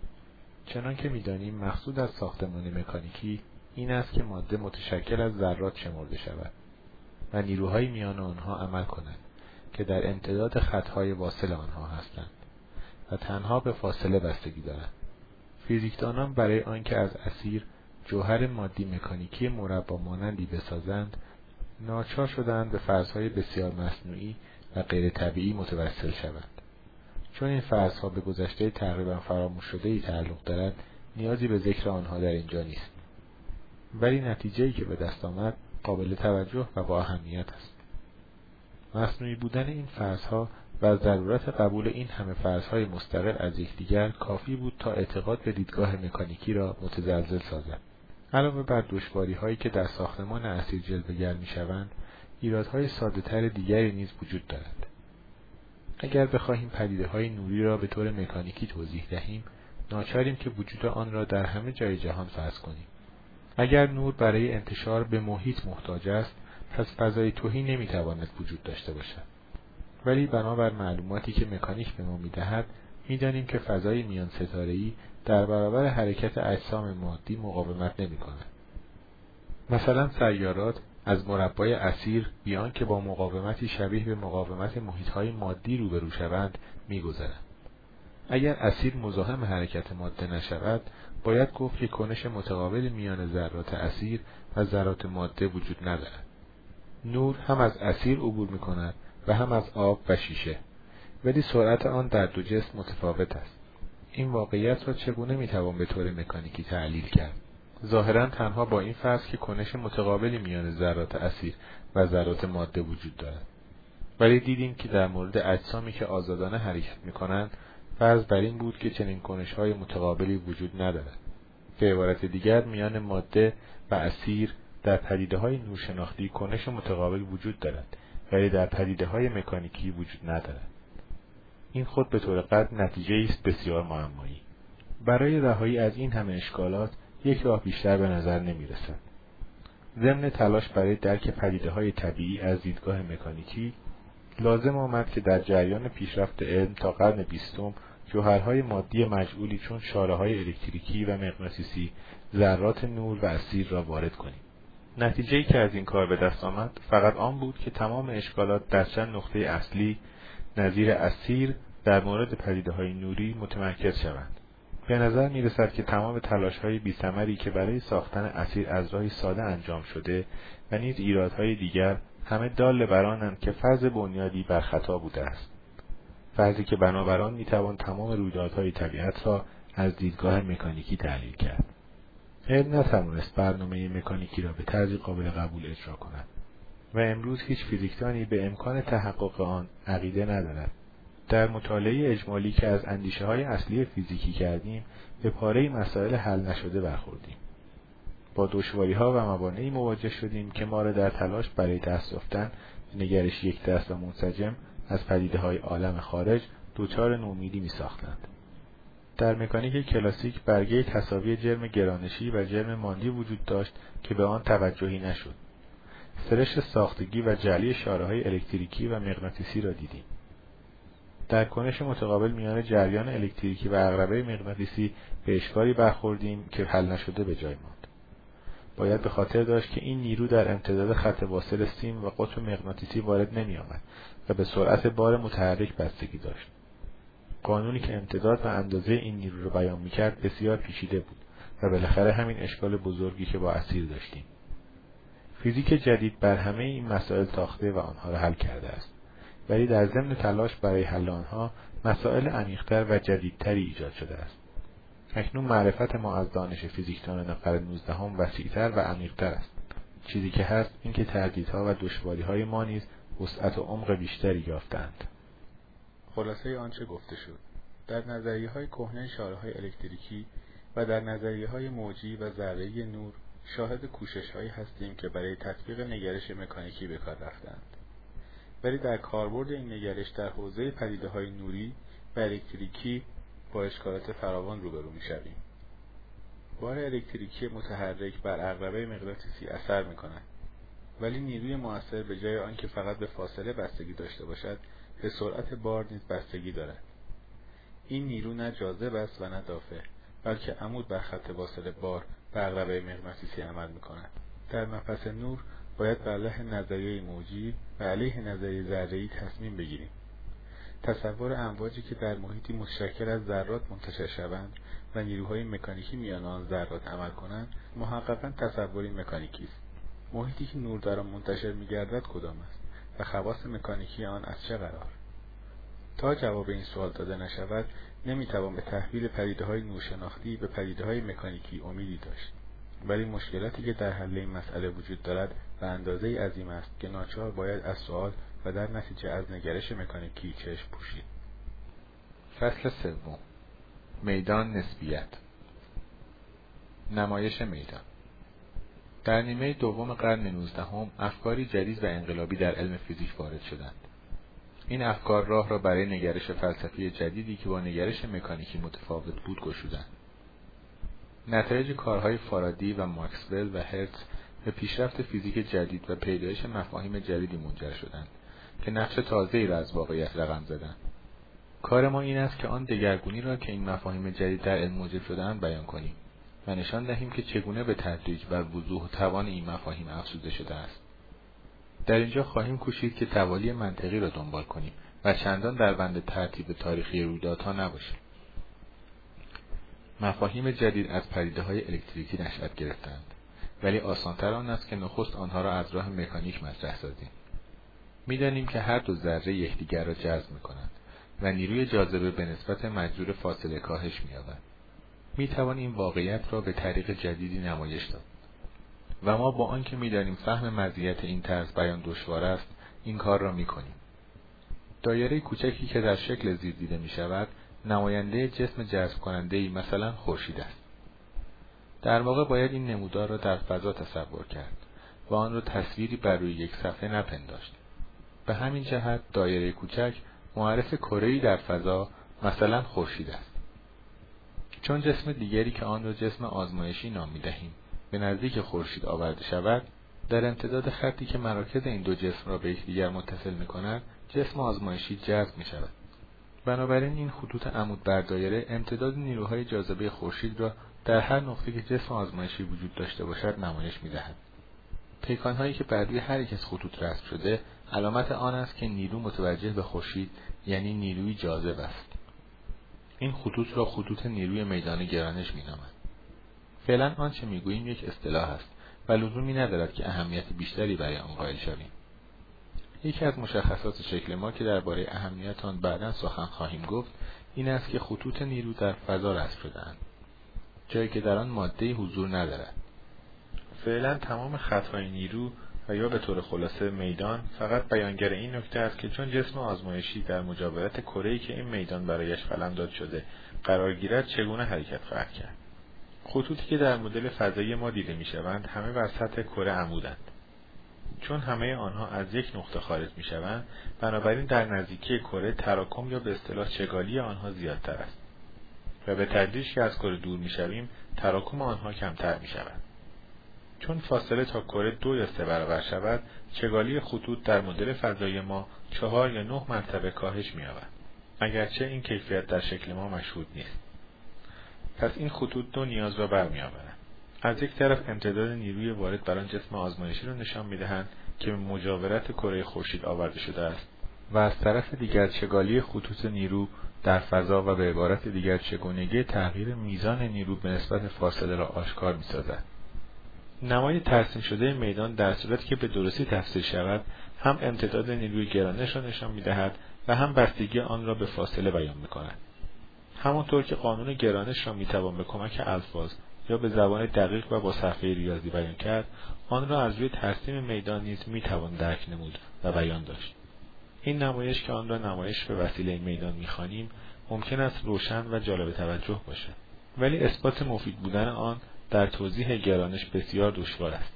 چنان که می‌دانیم مقصود از ساختمان مکانیکی این است که ماده متشکل از ذرات شمرده شود و نیروهای میان آنها عمل کنند که در امتداد خطهای واصل آنها هستند و تنها به فاصله بستگی دارند. فیزیکدانان برای آنکه از اثیر جوهر مادی مکانیکی مربع مانندی بسازند، ناچار شدند به فرض‌های بسیار مصنوعی و غیر طبیعی متوسل شوند. چون این فرض‌ها به گذشته تقریبا فراموش شده‌ای تعلق دارد، نیازی به ذکر آنها در اینجا نیست. ولی نتیجه‌ای که به دست آمد قابل توجه و با اهمیت است. مصنوعی بودن این فرض‌ها و ضرورت قبول این همه فرض‌های مستقل از یکدیگر کافی بود تا اعتقاد به دیدگاه مکانیکی را متزلزل سازد. علاوه بر دشواری‌هایی که در ساختمان اثیر جلوه‌گر می‌شوند، ایرادهای ساده‌تر دیگری نیز وجود دارد. اگر بخواهیم پدیده‌های نوری را به طور مکانیکی توضیح دهیم، ناچاریم که وجود آن را در همه جای جهان فرض کنیم. اگر نور برای انتشار به محیط محتاج است، پس فضای تهی نمی‌تواند وجود داشته باشد. ولی بنابر معلوماتی که مکانیک به ما می‌دهد، می‌دانیم که فضای میان ستاره‌ای در برابر حرکت اجسام مادی مقاومت نمی‌کند. مثلا سیارات از مربع اثیر بیان که با مقاومتی شبیه به مقاومت محیط‌های مادی روبرو شوند می‌گذرند. اگر اثیر مزاحم حرکت ماده نشود، باید گفت که کنش متقابل میان ذرات اثیر و ذرات ماده وجود ندارد. نور هم از اثیر عبور می‌کند و هم از آب و شیشه، ولی سرعت آن در دو جسم متفاوت است. این واقعیت را چگونه میتوان به طور مکانیکی تحلیل کرد؟ ظاهراً تنها با این فرض که کنش متقابلی میان ذرات اثیر و ذرات ماده وجود دارد. ولی دیدیم که در مورد اجسامی که آزادانه حرکت میکنند، فرض بر این بود که چنین کنش‌های متقابلی وجود ندارد. به عبارت دیگر میان ماده و اثیر در پدیده‌های نورشناختی کنش متقابل وجود دارد، ولی در پدیده‌های مکانیکی وجود ندارد. این خود به طور قطع نتیجه است بسیار معمایی. برای رهایی از این همه اشکالات یک راه بیشتر به نظر نمی رسد. ضمن تلاش برای درک پدیده‌های طبیعی از دیدگاه مکانیکی، لازم آمد که در جریان پیشرفت علم تا قرن بیستم جوهرهای مادی مجعولی چون شاره‌های الکتریکی و مغناطیسی ذرات نور و اسیر را وارد کنیم. نتیجه‌ای که از این کار به دست آمد فقط آن بود که تمام اشکالات در چند نقطه اصلی نظیر اسیر در مورد پدیده‌های نوری متمرکز شوند. به نظر می‌رسد که تمام تلاش‌های بی‌ثمری که برای ساختن اسیر از راهی ساده انجام شده و نیز ایرادهای دیگر همه دال بر آنند که فرض بنیادی بر خطا بوده است. فرضی که بنابر آن می‌توان تمام رویدادهای طبیعت را از دیدگاه مکانیکی تحلیل کرد. علم نتوانست برنامه مکانیکی را به طرزی قابل قبول اجرا کند و امروز هیچ فیزیکدانی به امکان تحقق آن عقیده ندارد. در مطالعه اجمالی که از اندیشه‌های اصلی فیزیکی کردیم، به پاره مسائل حل نشده برخوردیم. با دشواری‌ها و موانعی مواجه شدیم که ما را در تلاش برای دست یافتن به نگرش یک دست و منسجم از پدیده‌های عالم خارج دچار نومیدی می‌ساختند. در مکانیک کلاسیک برگه تساوی جرم گرانشی و جرم ماندی وجود داشت که به آن توجهی نشد. سرشت ساختگی و جعلی شاره‌های الکتریکی و مغناطیسی را دیدیم. در کنش متقابل میان جریان الکتریکی و عقربه مغناطیسی به اشکالی برخوردیم که حل نشده به جای ماند. باید به خاطر داشت که این نیرو در امتداد خط واصل سیم و قطب مغناطیسی وارد نمی آمد و به سرعت بار متحرک بستگی داشت. قانونی که امتداد و اندازه این نیرو را بیان می‌کرد بسیار پیچیده بود و بالاخره همین اشکال بزرگی که با اسیر داشتیم. فیزیک جدید بر همه این مسائل تاخته و آنها را حل کرده است، ولی در ضمن تلاش برای حل آنها مسائل عمیق‌تر و جدیدتری ایجاد شده است. اکنون معرفت ما از دانش فیزیکدانان قرن نوزدهم وسیع‌تر و عمیق‌تر است. چیزی که هست این که تردیدها و دشواری‌های ما نیز وسعت و عمق بیشتری یافتند. خلاصه آنچه گفته شد، در نظریه‌های کهنه شاره‌های الکتریکی و در نظریه‌های موجی و ذره‌ای نور شاهد کوشش‌هایی هستیم که برای تطبیق نگرش مکانیکی به کار رفتند. ولی در کاربرد این نگرش در حوزه پدیده‌های نوری و الکتریکی با اشکالات فراوان روبرو می‌شویم. بار الکتریکی متحرک بر عقربه مغناطیسی اثر می‌کند، ولی نیروی مؤثر به جای آنکه فقط به فاصله بستگی داشته باشد، به سرعت بار نیز بستگی دارد. این نیرو نه جاذب است و نه دافع، بلکه عمود بر خط واصل بار به عقربه مغناطیسی عمل می‌کند. در مبحث نور باید بر علیه نظریه موجی و علیه نظریه ذره‌ای تصمیم بگیریم. تصور امواجی که در محیطی متشکل از ذرات منتشر شوند و نیروهای مکانیکی میان آن ذرات عمل کنند، محققاً تصوری مکانیکی است. محیطی که نور در آن منتشر می‌گردد کدام است و خواص مکانیکی آن از چه قرار؟ تا جواب این سوال داده نشود، نمی‌توان به تحویل پدیده‌های نورشناختی به پدیده‌های مکانیکی امیدی داشت. ولی مشکلاتی که در حل این مسئله وجود دارد به اندازه‌ای عظیم است که ناچار باید از سوال و در نتیجه از نگرش مکانیکی چشم پوشید. فصل سوم، میدان نسبیت. نمایش میدان. در نیمه دوم قرن نوزدهم افکاری جدید و انقلابی در علم فیزیک وارد شدند. این افکار راه را برای نگرش فلسفی جدیدی که با نگرش مکانیکی متفاوت بود گشودند. نتایج کارهای فارادی و ماکسول و هرتز به پیشرفت فیزیک جدید و پیدایش مفاهیم جدیدی منجر شدند که نقش تازه‌ای را از واقعیت رقم زدند. کار ما این است که آن دگرگونی را که این مفاهیم جدید در علم موجب شده‌اند بیان کنیم و نشان دهیم که چگونه به تدریج بر وضوح و توان این مفاهیم افزوده شده است. در اینجا خواهیم کوشید که توالی منطقی را دنبال کنیم و چندان در بند ترتیب تاریخی رویدادها نباشیم. مفاهیم جدید از پدیده‌های الکتریکی نشأت گرفتند، ولی آسان‌تر آن است که نخست آنها را از راه مکانیک مطرح سازیم. می‌دانیم که هر دو ذره یکدیگر را جذب می‌کنند و نیروی جاذبه به نسبت مجذور فاصله کاهش می‌یابد. می‌توان این واقعیت را به طریق جدیدی نمایش داد و ما با آنکه می‌دانیم فهم مزیت این طرز بیان دشوار است، این کار را می‌کنیم. دایره کوچکی که در شکل زیر دیده می‌شود، نماینده جسم جذب کننده‌ای مثلا خورشید است. در واقع باید این نمودار را در فضا تصور کرد و آن را تصویری بر روی یک صفحه نپنداشت. به همین جهت دایره کوچک معرف کره‌ای در فضا مثلا خورشید است. چون جسم دیگری که آن را جسم آزمایشی نام می‌دهیم به نزدیک خورشید آورده شود، در امتداد خطی که مراکز این دو جسم را به یکدیگر متصل می‌کند، جسم آزمایشی جذب می‌شود. بنابراین این خطوط عمود بر دایره امتداد نیروهای جاذبه خورشید را در هر نقطه که جسم آزمایشی وجود داشته باشد نمایش می‌دهد. پیکان‌هایی که بر روی هر یک از خطوط رسم شده، علامت آن است که نیرو متوجه به خورشید یعنی نیروی جاذب است. این خطوط را خطوط نیروی میدان گرانش می‌نامند. فعلا آنچه می‌گوییم یک اصطلاح است و لزومی ندارد که اهمیت بیشتری برای آن قائل شویم. یکی از مشخصات شکل ما که درباره اهمیت آن بعداً سخن خواهیم گفت، این است که خطوط نیرو در فضا رسم شده‌اند، جایی که در آن ماده‌ای حضور ندارد. فعلا تمام خطهای نیرو و یا به طور خلاصه میدان فقط بیانگر این نکته است که چون جسم آزمایشی در مجاورت کره‌ای که این میدان برایش قلمداد شده قرار گیرد چگونه حرکت خواهد کرد. خطوطی که در مدل فضایی ما دیده می‌شوند همه بر سطح کره عمودند. چون همه آنها از یک نقطه خارج می‌شوند، بنابراین در نزدیکی کره تراکم یا به اصطلاح چگالی آنها زیادتر است و به تدریج که از کره دور می‌شویم تراکم آنها کمتر می‌شود. چون فاصله تا کره دو یا سه برابر شود، چگالی خطوط در مدل فضایی ما چهار یا نه مرتبه کاهش می‌یابد، اگرچه این کیفیت در شکل ما مشهود نیست. پس این خطوط دو نیاز را برمی‌آورند. از یک طرف امتداد نیروی وارد بر آن جسم آزمایشی را نشان می‌دهند که به مجاورت کره خورشید آورده شده است و از طرف دیگر چگالی خطوط نیرو در فضا و به عبارت دیگر چگونگی تغییر میزان نیرو به نسبت فاصله را آشکار می‌سازد. نمای ترسیم شده میدان در صورتی که به درستی تفسیر شود هم امتداد نیروی گرانش را نشان می‌دهد و هم بستگی آن را به فاصله بیان می‌کند. همانطور که قانون گرانش را می‌توان به کمک الفاظ یا به زبان دقیق و با صفحه ریاضی بیان کرد، آن را از روی ترسیم میدان نیز می‌توان درک نمود و بیان داشت. این نمایش که آن را نمایش به وسیله میدان می‌خوانیم، ممکن است روشن و جالب توجه باشد، ولی اثبات مفید بودن آن در توضیح گرانش بسیار دشوار است.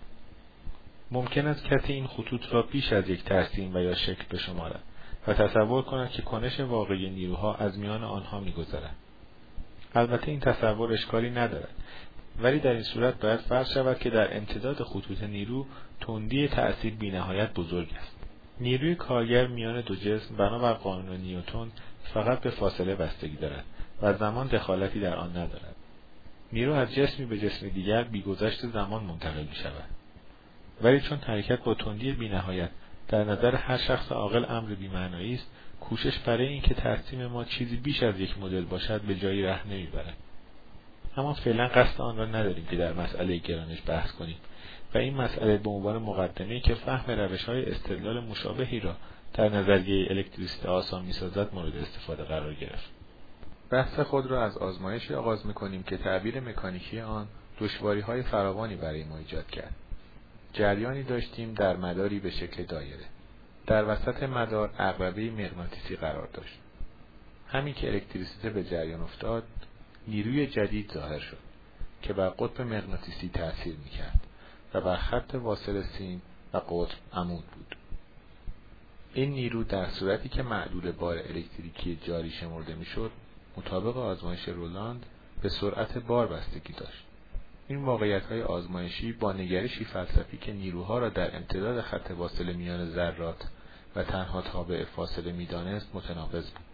ممکن است کسی این خطوط را بیش از یک ترسیم و یا شکل بشمارد و تصور کند که کنش واقعی نیروها از میان آنها می‌گذرد. البته این تصور اشکالی ندارد، ولی در این صورت باید فرض شود که در امتداد خطوط نیرو تندی تأثیر بی‌نهایت بزرگ است. نیروی کارگر میان دو جسم بنابر قانون نیوتن فقط به فاصله بستگی دارد و زمان دخالتی در آن ندارد. نیرو از جسمی به جسم دیگر بی‌گذشت زمان منتقل می‌شود. ولی چون حرکت با تندی بی‌نهایت در نظر هر شخص عاقل امر بی‌معنایی است، کوشش برای اینکه ترسیم ما چیزی بیش از یک مدل باشد به جایی ره نمیبرد. اما فعلا قصد آن را نداریم که در مسئله گرانش بحث کنیم و این مسئله به عنوان مقدمه‌ای که فهم روش‌های استدلال مشابهی را در نظریه الکتریسیته آسان می‌سازد مورد استفاده قرار گرفت. بحث خود را از آزمایشی آغاز می‌کنیم که تعبیر مکانیکی آن دشواری‌های فراوانی برای ما ایجاد کرد. جریانی داشتیم در مداری به شکل دایره. در وسط مدار عقربه‌ای مغناطیسی قرار داشت. همین که الکتریسیته به جریان افتاد، نیروی جدید ظاهر شد که بر قطب مغناطیسی تأثیر می‌کرد و بر خط واصل سیم و قطب عمود بود. این نیرو در صورتی که معلول بار الکتریکی جاری شمرده می‌شد، مطابق آزمایش رولاند به سرعت بار بستگی داشت. این واقعیت‌های آزمایشی با نگرشی فلسفی که نیروها را در امتداد خط واصل میان ذرات و تنها تابع فاصله می‌دانست متناقض بود.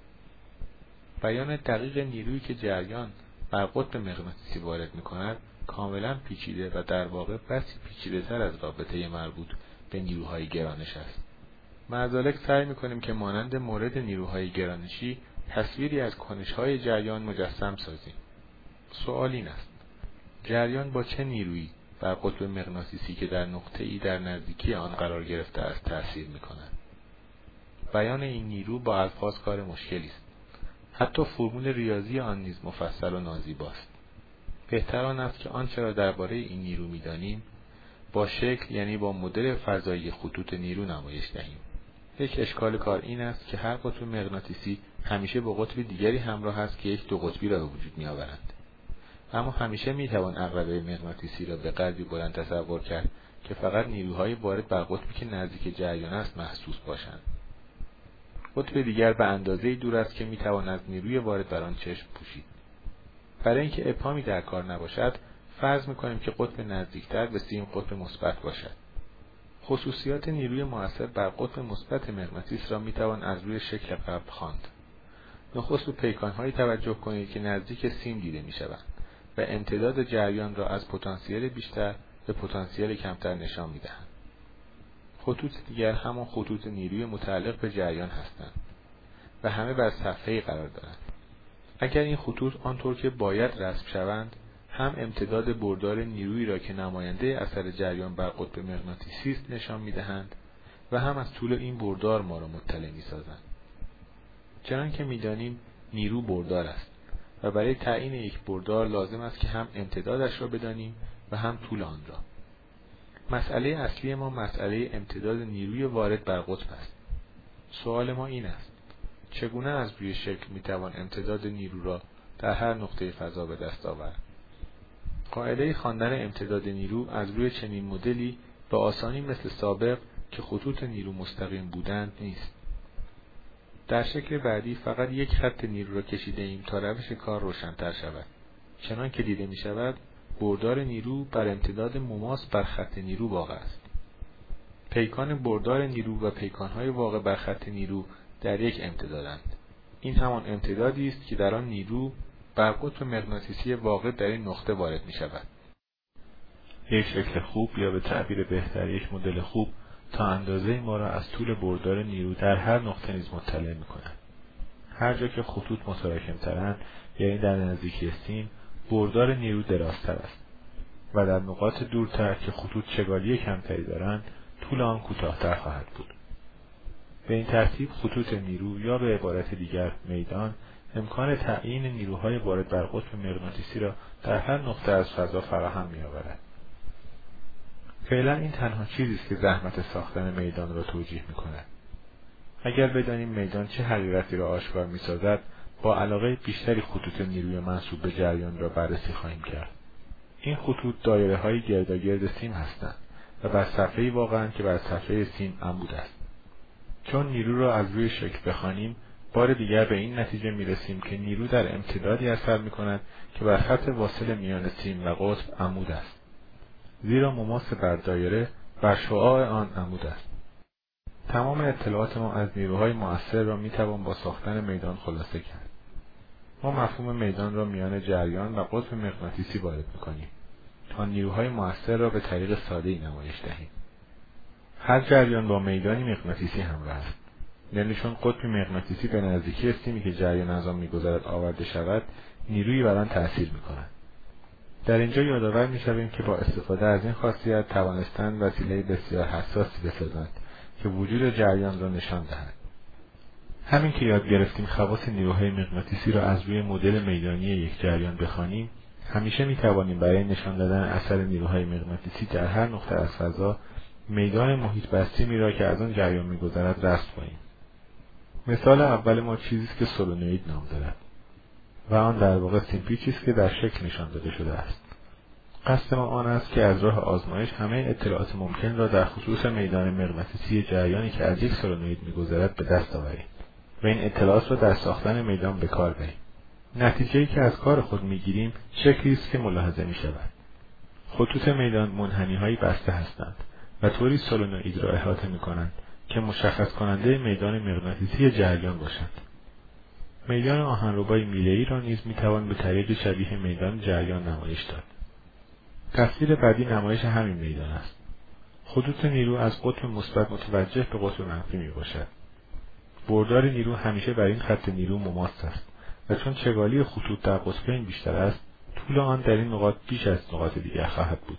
بیان دقیق نیرویی که جریان بر قطب مغناطیسی وارد می‌کند کاملاً پیچیده و در واقع بسی پیچیده‌تر از رابطه مربوط به نیروهای گرانش است. معذالک سعی می‌کنیم که مانند مورد نیروهای گرانشی تصویری از کنش‌های جریان مجسم سازیم. سوال این است: جریان با چه نیرویی بر قطب مغناطیسی که در نقطه‌ای در نزدیکی آن قرار گرفته است تأثیر می‌کند؟ بیان این نیرو با الفاظ کار مشکلی است. حتی فرمول ریاضی آن نیز مفصل و نازیباست. بهتر آن است که آنچه را درباره این نیرو می‌دانیم با شکل یعنی با مدل فضایی خطوط نیرو نمایش دهیم. یک اشکال کار این است که هر قطب مغناطیسی همیشه با قطب دیگری همراه است که یک دو قطبی را به وجود می‌آورند. اما همیشه می‌توان عقربه مغناطیسی را به قدری بلند تصور کرد که فقط نیروهای وارد بر قطبی که نزدیک جریان است محسوس باشند. قطب دیگر به اندازه‌ای دور است که می‌توان از نیروی وارد بر آن چشم پوشید. برای اینکه ابهامی در کار نباشد، فرض می‌کنیم که قطب نزدیکتر به سیم قطب مثبت باشد. خصوصیات نیروی مؤثر بر قطب مثبت مغناطیس را می‌توان از روی شکل قبل خواند. نخست به پیکان‌هایی توجه کنید که نزدیک سیم دیده می‌شوند و امتداد جریان را از پتانسیل بیشتر به پتانسیل کمتر نشان می‌دهند. خطوط دیگر همان خطوط نیروی متعلق به جریان هستند و همه بر صفحه‌ای قرار دارند. اگر این خطوط آنطور که باید رسم شوند، هم امتداد بردار نیرویی را که نماینده اثر جریان بر قطب مغناطیسی است نشان می‌دهند و هم از طول این بردار ما را مطلع می‌سازند. چنان که می‌دانیم نیرو بردار است و برای تعیین یک بردار لازم است که هم امتدادش را بدانیم و هم طول آن را. مسئله اصلی ما مسئله امتداد نیروی وارد بر قطب است. سوال ما این است: چگونه از روی شکل میتوان امتداد نیرو را در هر نقطه فضا به دست آورد؟ قاعده خواندن امتداد نیرو از روی چنین مدلی به آسانی مثل سابق که خطوط نیرو مستقیم بودند نیست. در شکل بعدی فقط یک خط نیرو را کشیده ایم تا روش کار روشن‌تر شود. چنان که دیده می شود، بردار نیرو بر امتداد مماس بر خط نیرو واقع است. پیکان بردار نیرو و پیکان‌های واقع بر خط نیرو در یک امتدادند. این همان امتدادی است که در آن نیرو بر قطب مغناطیسی واقع در این نقطه وارد می شود. یک شکل خوب یا به تعبیر بهتر یک مدل خوب تا اندازه ما را از طول بردار نیرو در هر نقطه نیز مطلع می کند. هر جا که خطوط متراکم ترند، یعنی در نزدیکی سیم، بردار نیرو درازتر است و در نقاط دورتر که خطوط چگالی کمتری دارند، طول آن کوتاه‌تر خواهد بود. به این ترتیب خطوط نیرو یا به عبارت دیگر میدان امکان تعیین نیروهای وارد بر قطب مغناطیسی را در هر نقطه از فضا فراهم می‌آورد. فعلا این تنها چیزی است که زحمت ساختن میدان را توجیه می‌کند. اگر بدانیم میدان چه حقیقتی را آشکار می‌سازد، با علاقه بیشتری خطوط نیروی منسوب به جریان را بررسی خواهیم کرد. این خطوط دایره‌های گرداگرد سیم هستند و بر صفحه‌ای واقعاً که بر صفحه سیم عمود است. چون نیرو را از روی شکل بخوانیم، بار دیگر به این نتیجه می‌رسیم که نیرو در امتدادی اثر می‌کند که بر خط واصل میان سیم و قطب عمود است، زیرا مماس بر دایره بر شعاع آن عمود است. تمام اطلاعات ما از نیروهای مؤثر را می‌توان با ساختن میدان خلاصه کرد. ما مفهوم میدان را میان جریان و قطب مغناطیسی وارد می‌کنیم تا نیروهای مؤثر را به طریق ساده‌ای نمایش دهیم. هر جریان با میدانی مغناطیسی همراه است، یعنی چون قطب مغناطیسی به نزدیکی سیمی که جریان از آن می‌گذرد آورده شود، نیرویی بر آن تأثیر می‌کند. در اینجا یادآور می‌شویم که با استفاده از این خاصیت توانستند وسیله بسیار حساسی بسازند که وجود جریان را نشان دهد. همین که یاد گرفتیم خواص نیروهای مغناطیسی را از روی مدل میدانی یک جریان بخوانیم، همیشه می‌توانیم برای نشان دادن اثر نیروهای مغناطیسی در هر نقطه از فضا میدان محیط بر سیمی را که از آن جریان می‌گذرد رسم کنیم. مثال اول ما چیزی است که سولنوئید نام دارد و آن در واقع سیمپیچی است که در شکل نشان داده شده است. قصد ما آن است که از راه آزمایش همه اطلاعات ممکن را در خصوص میدان مغناطیسی جریانی که از یک سولنوئید می‌گذرد به دست آوریم و این اطلاعات را در ساختن میدان به کار بریم. نتیجه‌ای که از کار خود می‌گیریم شکلی است که ملاحظه می‌شود. خطوط میدان منحنی‌هایی بسته هستند و طوری سولنوئید را احاطه می‌کنند که مشخص کننده میدان مغناطیسی جریان باشند. میدان آهنربای میله‌ای را نیز می‌توان به طریق شبیه میدان جریان نمایش داد. تصویر بعدی نمایش همین میدان است. خطوط نیرو از قطب مثبت متوجه به قطب منفی میباشد. بردار نیرو همیشه بر این خط نیرو مماس است و چون چگالی خطوط در قطبین بیشتر است، طول آن در این نقاط بیش از نقاط دیگر خواهد بود.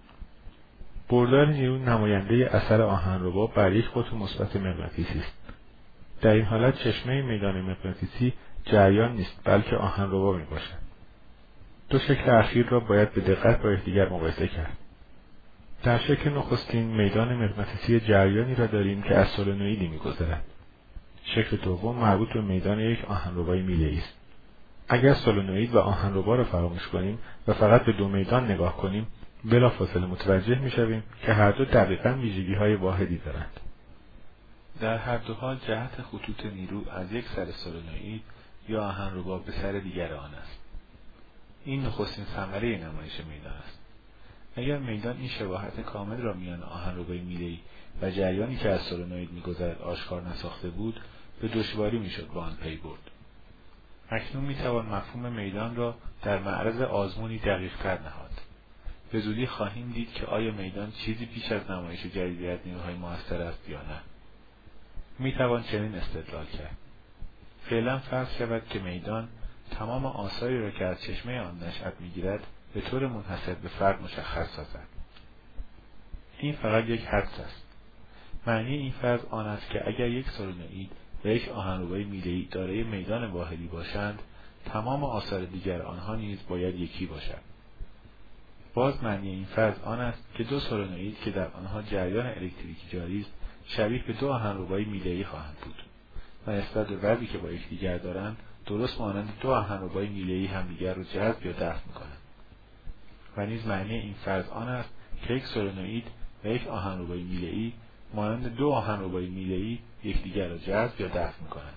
بردار نیرو نماینده اثر آهنربا بر یک قطب مثبت مغناطیسی است. در این حالت چشمه میدان مغناطیسی جریان نیست بلکه آهنربا میباشد. دو شکل اخیر را باید به دقت با یکدیگر مقایسه کرد. در شکل نخستین میدان مغناطیسی جریانی را داریم که از سولنوئیدی می‌گذرد. شکل دوم مربوط به میدان یک آهنربای میله‌ای است. اگر سولنوئید و آهنربا را فراموش کنیم و فقط به دو میدان نگاه کنیم، بلافاصله متوجه می‌شویم که هر دو دقیقاً ویژگی‌های واحدی دارند. در هر دو حال جهت خطوط نیرو از یک سر سولنوئید یا آهنربا به سر دیگر آن است. این نخستین ثمره نمایش میدان است. اگر میدان این شباهت کامل را میان آهنربای میله‌ای و جریانی که از سولنوئید می‌گذرد آشکار نساخته بود، به دشواری میشد با آن پی برد. اکنون میتوان مفهوم میدان را در معرض آزمونی دقیق‌تر نهاد. به زودی خواهیم دید که آیا میدان چیزی بیش از نمایش جدیدیت نیروهای موثر است یا نه. میتوان چنین استدلال کرد: فعلا فرض شود که میدان تمام آثاری را که از چشمه آن نشأت میگیرد به طور منحصر به فرد مشخص سازد. این فقط یک حدس است. معنی این فرض آن است که اگر یک سولنوئید و یک آهنربای میله‌ای دارای میدان واحدی باشند، تمام آثار دیگر آنها نیز باید یکی باشد. باز معنی این فرض آن است که دو سولنوئید که در آنها جریان الکتریکی جاری است، شبیه به دو آهنربای میله‌ای خواهند بود و نسبت به وضعی که با یکدیگر دارند، درست مانند دو آهنربای میله‌ای همدیگر را جذب یا دفع می‌کنند. و نیز معنی این فرض آن است که یک سولنوئید و یک آهنربای میله‌ای مانند دو آهنربای میله‌ای یکدیگر را جذب یا دفع می‌کنند.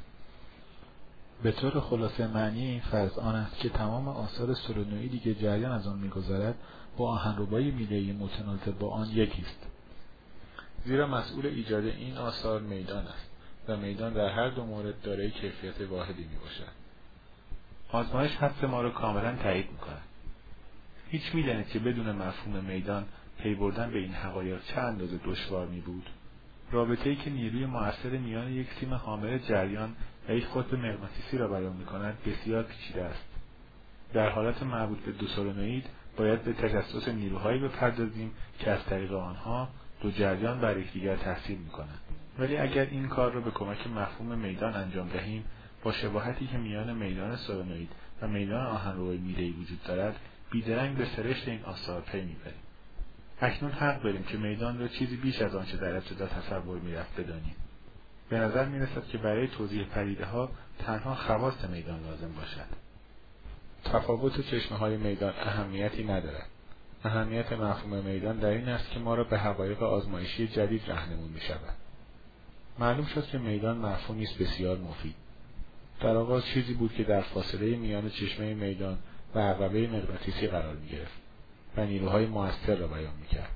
به طور خلاصه معنی این فرض آن است که تمام آثار سولنوئیدی که جریان از آن می‌گذرد با آهنربای میله‌ای متناظر با آن یکی است. زیرا مسئول ایجاد این آثار میدان است و میدان در هر دو مورد دارای کیفیت واحدی میباشد. آزمایش حدس ما را کاملا تایید میکند. هیچ میدانید که بدون مفهوم میدان پی بردن به این حقایق چه اندازه دشوار میبود؟ رابطه‌ای که نیروی مؤثر میان یک سیم حامل جریان و یک قطب مغناطیسی را بیان میکند بسیار پیچیده است. در حالت مربوط به دو سولنوئید باید به تجسس نیروهایی بپردازیم که از طریق آنها دو جریان بر یکدیگر تاثیر می‌کنند. ولی اگر این کار را به کمک مفهوم میدان انجام دهیم، با شباهتی که میان میدان سولنوئید و میدان آهنربای میله‌ای وجود دارد، بیدرنگ به سرشت این آثار پی می‌بریم. اکنون حق داریم که میدان را چیزی بیش از آنچه در ابتدا تصور می‌رفت بدانیم. به نظر می‌رسد که برای توضیح پدیده‌ها تنها خواص میدان لازم باشد. تفاوت چشمه‌های میدان اهمیتی ندارد. اهمیت مفهوم میدان در این است که ما را به حقایق آزمایشی جدید راهنمون می‌شود. معلوم شد که میدان مفهومی است بسیار مفید. در آغاز چیزی بود که در فاصله میان چشمه میدان و عقربه مغناطیسی قرار می‌گرفت و نیروهای مؤثر را بیان می‌کرد.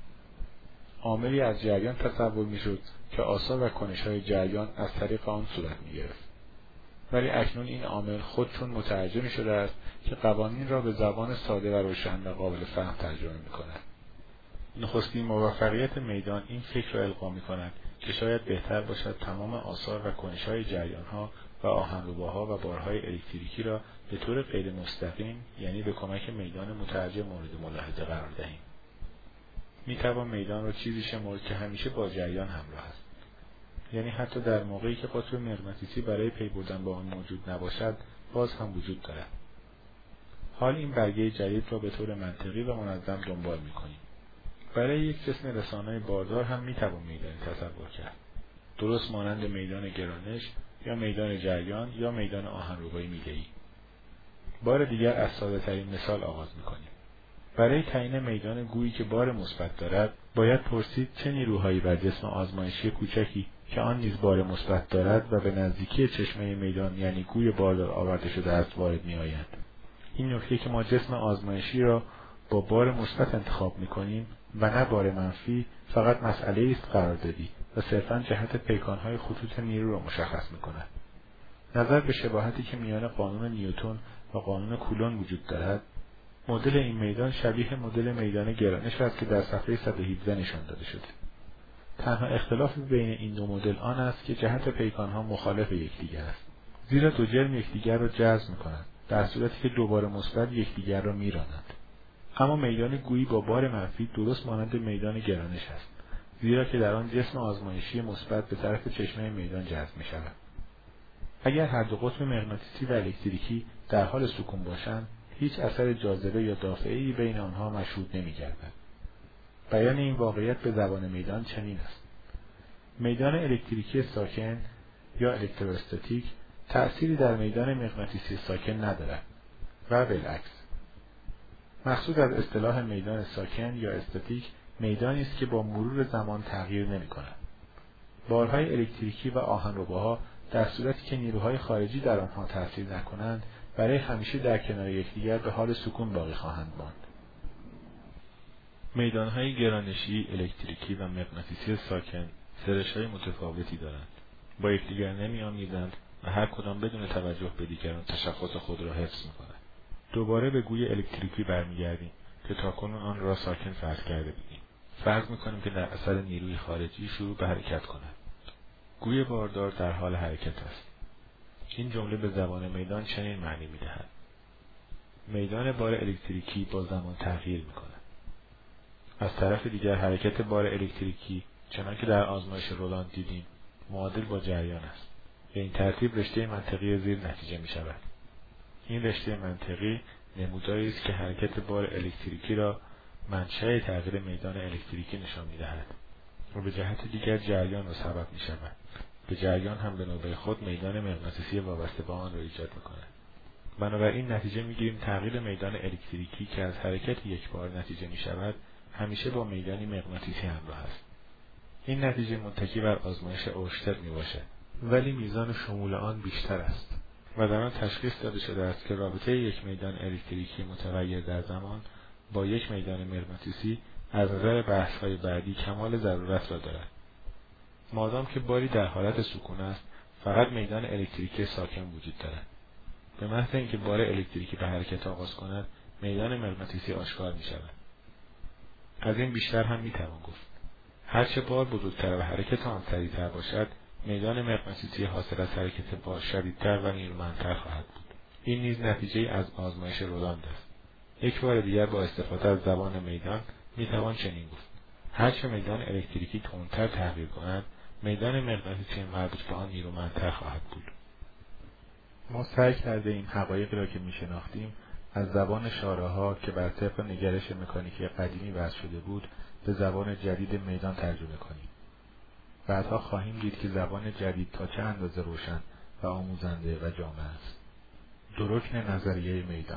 عاملی از جریان تصور می‌شد که آثار و کنش‌های جریان از طریق آن صورت می‌گرفت. ولی اکنون این عامل خود چون مترجم شده است که قوانین را به زبان ساده و روشن و قابل فهم ترجمه می‌کند. نخستین موفقیت میدان این فکر را القا می‌کند که شاید بهتر باشد تمام آثار و کنش‌های جریان‌ها و آهنرباها و بارهای الکتریکی را به طور غیر مستقیم، یعنی به کمک میدان مترجم مورد ملاحظه قرار دهیم. می‌توان میدان را چیزی شمرد که همیشه با جریان همراه است. یعنی حتی در موقعی که قطب مغناطیسی برای پی بردن با آن موجود نباشد، باز هم وجود دارد. حال این برگه جدید را به طور منطقی و منظم دنبال می‌کنیم. برای یک جسم رسانه‌ای باردار هم می‌توان میدانی تصور کرد. درست مانند میدان گرانش یا میدان جریان یا میدان آهنربای میله‌ای. بار دیگر از ساده‌ترین مثال آغاز می‌کنیم. برای تعیین میدان گویی که بار مثبت دارد، باید پرسید چه نیروهایی بر جسم آزمایشی کوچکی که آن نیز بار مثبت دارد و به نزدیکی چشمه میدان یعنی گوی باردار آورده شده است وارد می‌آیند. این نکته که ما جسم آزمایشی را با بار مثبت انتخاب می‌کنیم و نه بار منفی فقط مسئله است قراردادی و صرفاً جهت پیکان‌های خطوط نیرو را مشخص می‌کند. نظر به شباهتی که میان قانون نیوتن و قانون کولون وجود دارد، مدل این میدان شبیه مدل میدان گرانش است که در صفحه صد و هفده نشان داده شده. تنها اختلاف بین این دو مدل آن است که جهت پیکان‌ها مخالف یکدیگر است. زیرا دو جرم یکدیگر را جذب می‌کنند، در صورتی که دو بار مثبت یکدیگر را می‌رانند. اما میدان گویی با بار منفی درست مانند میدان گرانش است، زیرا که در آن جسم آزمایشی مثبت به طرف چشمه میدان جذب می‌شود. اگر هر دو قطب مغناطیسی و الکتریکی در حال سکون باشند، هیچ اثر جاذبه یا دافعه‌ای بین آنها مشهود نمی‌گردد. بیان این واقعیت به زبان میدان چنین است: میدان الکتریکی ساکن یا الکتروستاتیک تأثیری در میدان مغناطیسی ساکن ندارد و بالعکس. مقصود از اصطلاح میدان ساکن یا استاتیک میدانی است که با مرور زمان تغییر نمی‌کند. بارهای الکتریکی و آهنرباها در صورتی که نیروهای خارجی در آنها تأثیر نکنند، برای همیشه در کنار یکدیگر به حال سکون باقی خواهند ماند. میدانهای گرانشی، الکتریکی و مغناطیسی ساکن سرش‌های متفاوتی دارند. با یکدیگر نمی‌آمیزند و هر کدام بدون توجه به دیگران تشخص خود را حفظ می‌کنند. دوباره به گوی الکتریکی برمیگردیم که تاکنون آن را ساکن فرض کرده بودیم. فرض می‌کنیم که در اثر نیروی خارجی شروع به حرکت کند. گوی باردار در حال حرکت است. این جمله به زبان میدان چنین معنی می‌دهد: میدان بار الکتریکی با زمان تغییر می‌کند. از طرف دیگر حرکت بار الکتریکی چنانکه در آزمایش رولان دیدیم معادل با جریان است. به این ترتیب رشته منطقی زیر نتیجه می‌شود. این رشته منطقی نموداری است که حرکت بار الکتریکی را منشأ تغییر میدان الکتریکی نشان می‌دهد و به جهت دیگر جریان را سبب می‌شود. به جریان هم به نوبه خود میدان مغناطیسی وابسته به آن را ایجاد می‌کند. بنابراین نتیجه می‌گیریم تغییر میدان الکتریکی که از حرکت یکبار نتیجه می‌شود همیشه با میدانی مغناطیسی همراه است. این نتیجه متکی بر آزمایش اورشتد میباشد، ولی میزان شمول آن بیشتر است و در آن تشخیص داده شده است که رابطه یک میدان الکتریکی متغیر در زمان با یک میدان مغناطیسی از نظر بحث‌های بعدی کمال ضرورت را دارد. مادام که باری در حالت سکون است، فقط میدان الکتریکی ساکن وجود دارد. به محض اینکه بار الکتریکی به حرکت آغاز کند، میدان مغناطیسی آشکار می‌شود. از این بیشتر هم میتوان گفت. هرچه بار بزرگتر و حرکت آن سریعتر باشد، میدان مغناطیسی حاصل از حرکت بار شدیدتر و نیرومندتر خواهد بود. این نیز نتیجه از آزمایش رولاند است. یک بار دیگر با استفاده از زبان میدان میتوان چنین گفت: هرچه میدان الکتریکی تندتر تغییر کند، میدان مغناطیسی مربوط به آن نیرومندتر خواهد بود. ما سعی کرده ایم حقایقی را که میشناختیم از زبان شاره‌ها که بر طبق نگرش مکانیکی قدیمی وضع شده بود به زبان جدید میدان ترجمه کنیم. بعدها خواهیم دید که زبان جدید تا چه اندازه روشن و آموزنده و جامع است. دو رکن نظریه میدان.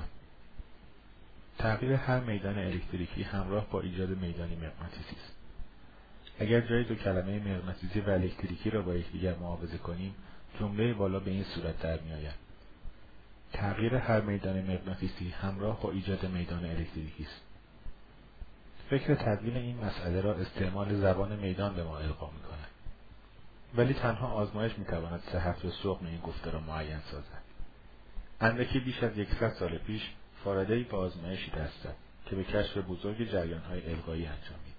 تغییر هر میدان الکتریکی همراه با ایجاد میدانی مغناطیسی است. اگر جای دو کلمه مغناطیسی و الکتریکی را با یکدیگر معاوضه کنیم، جمله بالا به این صورت در میآید: تغییر هر میدان مغناطیسی همراه با ایجاد میدان الکتریکی است. فکر تدوین این مسئله را استعمال زبان میدان به ما القا می‌کند. ولی تنها آزمایش می‌تواند صحت و سقم این گفته را معین سازد. اندکی بیش از یکصد سال پیش فارادی به آزمایشی دست زد که به کشف بزرگ جریان‌های القایی انجامید.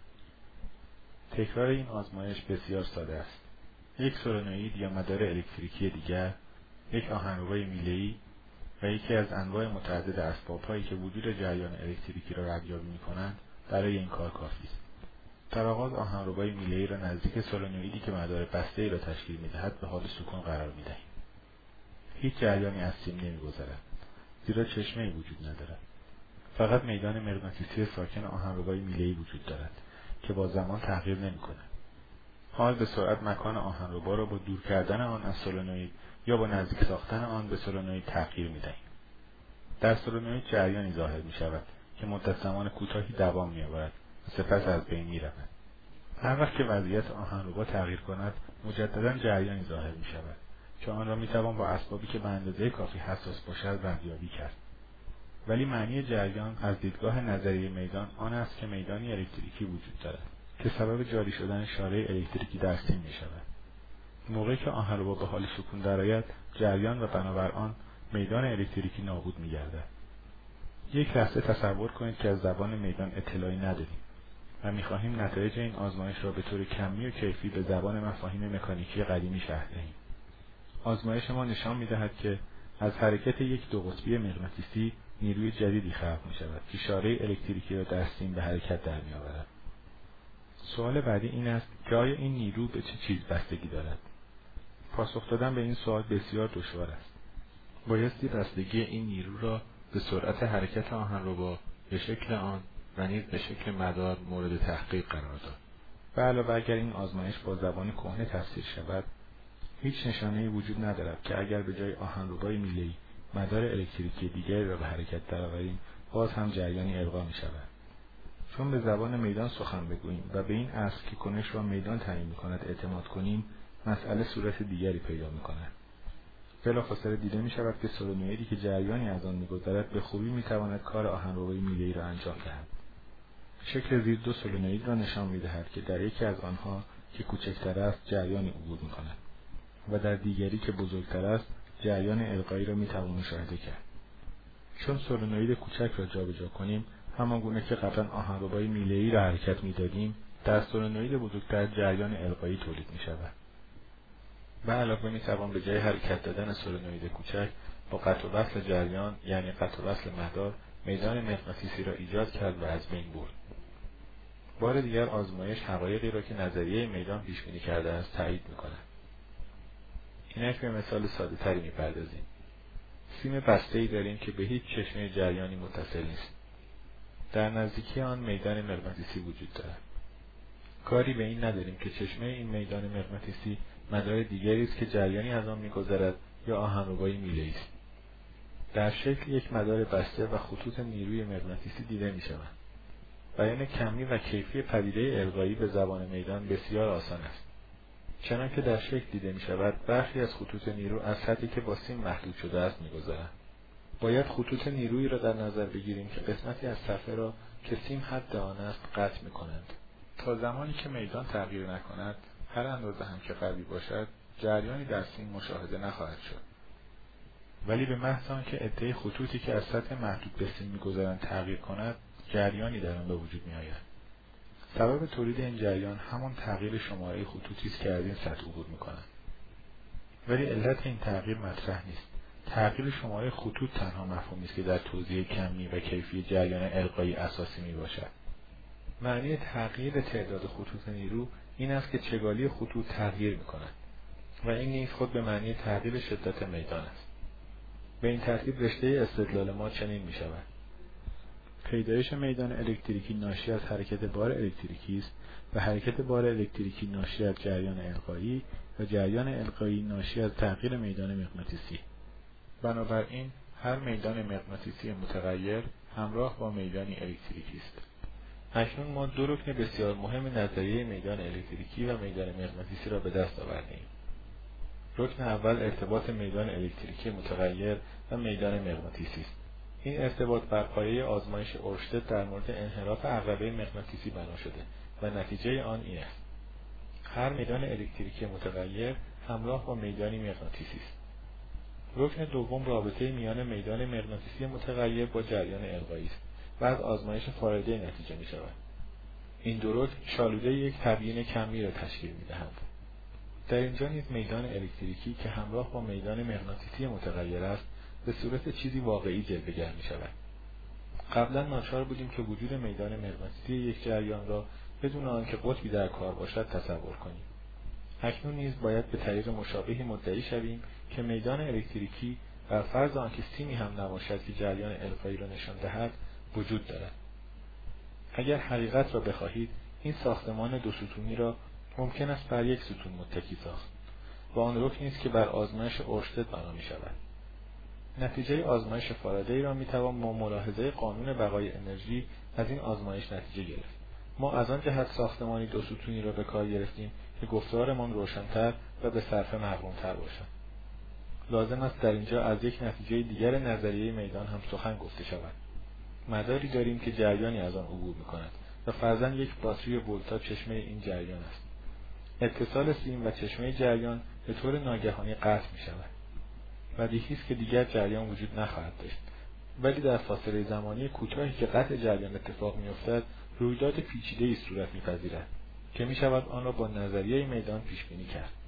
تکرار این آزمایش بسیار ساده است. یک سولنوئید یا مدار الکتریکی دیگر، یک آهنربای میله‌ای و یکی از انواع متعدد اسباب‌هایی که وجود جریان الکتریکی را ردیابی می‌کنند برای این کار کافی است. در آغاز آهنربای میله‌ای را نزدیک سولنوئیدی که مدار بسته‌ای را تشکیل می‌دهد به حال سکون قرار می‌دهیم. هیچ جریانی از سیم نمی‌گذرد، زیرا چشمه‌ای وجود ندارد. فقط میدان مغناطیسی ساکن آهنربای میله‌ای وجود دارد که با زمان تغییر نمی‌کند. حال به سرعت مکان آهنربا را با دور کردن آن از سولنوئید یا با نزدیک ساختن آن به سولنوئید تغییر می‌دهیم. در سولنوئید جریانی ظاهر می‌شود که مدت زمان کوتاهی دوام می‌آورد و سپس از بین می‌رود. هر وقت که وضعیت آهنربا تغییر کند، مجددا جریانی ظاهر می‌شود که آن را می‌توان با اسبابی که به اندازه کافی حساس باشد ردیابی کرد. ولی معنی جریان از دیدگاه نظریه میدان آن است که میدانی الکتریکی وجود دارد که سبب جاری شدن شارع الکتریکی در سیم می‌شود. موقعی که آهنربا به حال سکون درآید، جریان و بنابر آن میدان الکتریکی نابود می‌گردد. یک لحظه تصور کنید که از زبان میدان اطلاعی نداریم و می‌خواهیم نتایج این آزمایش را به طور کمی و کیفی به زبان مفاهیم مکانیکی قدیمی شرح دهیم. آزمایش ما نشان می‌دهد که از حرکت یک دو قطبی مغناطیسی نیروی جدیدی خلق می‌شود که شارع الکتریکی را در سیم به حرکت در می‌آورد. سوال بعدی این است که آیا این نیرو به چه چیز بستگی دارد؟ پاسخ دادن به این سوال بسیار دشوار است. بایستی بستگی این نیرو را به سرعت حرکت آهنربا، به شکل آن و نیز به شکل مدار مورد تحقیق قرار داد. به علاوه اگر این آزمایش با زبان کهنه تفسیر شود، هیچ نشانه‌ای وجود ندارد که اگر به جای آهنربای میله‌ای مدار الکتریکی دیگری را به حرکت درآوریم، باز هم جریانی القا می‌شود. چون به زبان میدان سخن بگوییم و به این اصل که کنش را میدان تعیین می‌کند اعتماد کنیم، مسئله صورت دیگری پیدا می‌کند. بلافاصله دیده می‌شود که سولنوئیدی که جریانی از آن می‌گذرد به خوبی می‌تواند کار آهنربای میله‌ای را انجام دهد. شکل زیر دو سولنوئید را نشان می‌دهد که در یکی از آنها که کوچکتر است جریانی عبور می‌کند و در دیگری که بزرگتر است جریان القایی را میتوان مشاهده کرد. چون سولنوئید کوچک را جابجا کنیم، همان گونه که قبلا آهنربای میله‌ای را حرکت میدادیم، در سولنوئید بزرگتر جریان القایی تولید میشود. به علاوه میتوان به جای حرکت دادن سولنوئید کوچک با قطع و وصل جریان، یعنی قطع و وصل مدار، میدان مغناطیسی را ایجاد کرد و از بین برد. بار دیگر آزمایش حقایقی را که نظریه میدان پیش بینی کرده است تایید می‌کند. اینک به مثال ساده تری می‌پردازیم. سیم بسته‌ای داریم که به هیچ چشمه جریانی متصل نیست. در نزدیکی آن میدان مغناطیسی وجود دارد. کاری به این نداریم که چشمه این میدان مغناطیسی مدار دیگری است که جریانی از آن می‌گذرد یا آهنربایی میله‌ای است. در شکل یک مدار بسته و خطوط نیروی مغناطیسی دیده می‌شوند. بیان کمی و کیفی پدیده القایی به زبان میدان بسیار آسان است. چنانکه در شکل دیده می‌شود، برخی از خطوط نیرو از سطحی که با سیم محدود شده است می‌گذرند. باید خطوط نیرویی را در نظر بگیریم که قسمتی از صفحه را که سیم حد آن است قطع می‌کنند. تا زمانی که میدان تغییر نکند، هر اندازه هم که قوی باشد، جریانی در سیم مشاهده نخواهد شد. ولی به محض آنکه عده خطوطی که از سطح محدود به سیم می‌گذرند تغییر کند، جریانی در آن به وجود می‌آید. سبب تولید این جریان همان تغییر شماره خطوطی است که از این سطح عبور می‌کنند. ولی علت این تغییر مطرح نیست. تغییر شماره خطوط تنها مفهومی است که در توضیح کمی و کیفی جریان القایی اساسی میباشد. معنی تغییر تعداد خطوط نیرو این است که چگالی خطوط تغییر می‌کند و این نیز خود به معنی تغییر شدت میدان است. به این ترتیب رشته استدلال ما چنین می‌شود: پیدایش میدان الکتریکی ناشی از حرکت بار الکتریکی است و حرکت بار الکتریکی ناشی از جریان القایی و جریان القایی ناشی از تغییر میدان مغناطیسی. بنابراین هر میدان مغناطیسی متغیر همراه با میدانی الکتریکی است. اکنون ما دو رکن بسیار مهم نظریه میدان الکتریکی و میدان مغناطیسی را به دست آوردیم. رکن اول ارتباط میدان الکتریکی متغیر و میدان مغناطیسی است. این ارتباط بر پایه آزمایش اورشتت در مورد انحراف عقربه مغناطیسی بنا شده و نتیجه آن این است: هر میدان الکتریکی متغیر همراه با میدانی مغناطیسی است. رکن دوم رابطه میان میدان مغناطیسی متغیر با جریان القایی است و از آزمایش فارده نتیجه می شود. این دو رکن شالوده یک تبیین کمی را تشکیل می دهند. در اینجا نیز میدان الکتریکی که همراه با میدان مغناطیسی متغیر است به صورت چیزی واقعی جلوه‌گر می شود. قبلا ناچار بودیم که وجود میدان مغناطیسی یک جریان را بدون آنکه قطبی در کار باشد تصور کنیم. اکنون نیز باید به طریق مشابهی مدعی شویم که میدان الکتریکی بر فرض آنکه سیمی هم نباشد که جریان القایی را نشان دهد وجود دارد. اگر حقیقت را بخواهید، این ساختمان دو ستونی را ممکن است بر یک ستون متکی ساخت و آن رکنی است که بر آزمایش اورشتت بنا می شود. نتیجه آزمایش فارادی را می توان با ملاحظه قانون بقای انرژی از این آزمایش نتیجه گرفت. ما از آن جهت ساختمانی دو ستونی را به کار گرفتیم که گفتارمان روشن‌تر و به صرفه مقرون‌تر باشد. لازم است در اینجا از یک نتیجه دیگر نظریه میدان هم سخن گفته شود. مداری داریم که جریانی از آن عبور می‌کند و فرضاً یک باتری ولتا چشمه این جریان است. اتصال سیم و چشمه جریان به طور ناگهانی قطع می‌شود. بدیهی است که دیگر جریان وجود نخواهد داشت، ولی در فاصله زمانی کوتاهی که قطع جریان اتفاق می‌افتد، رویداد پیچیده‌ای صورت می‌پذیرد که می‌شود آن را با نظریه میدان پیش بینی کرد.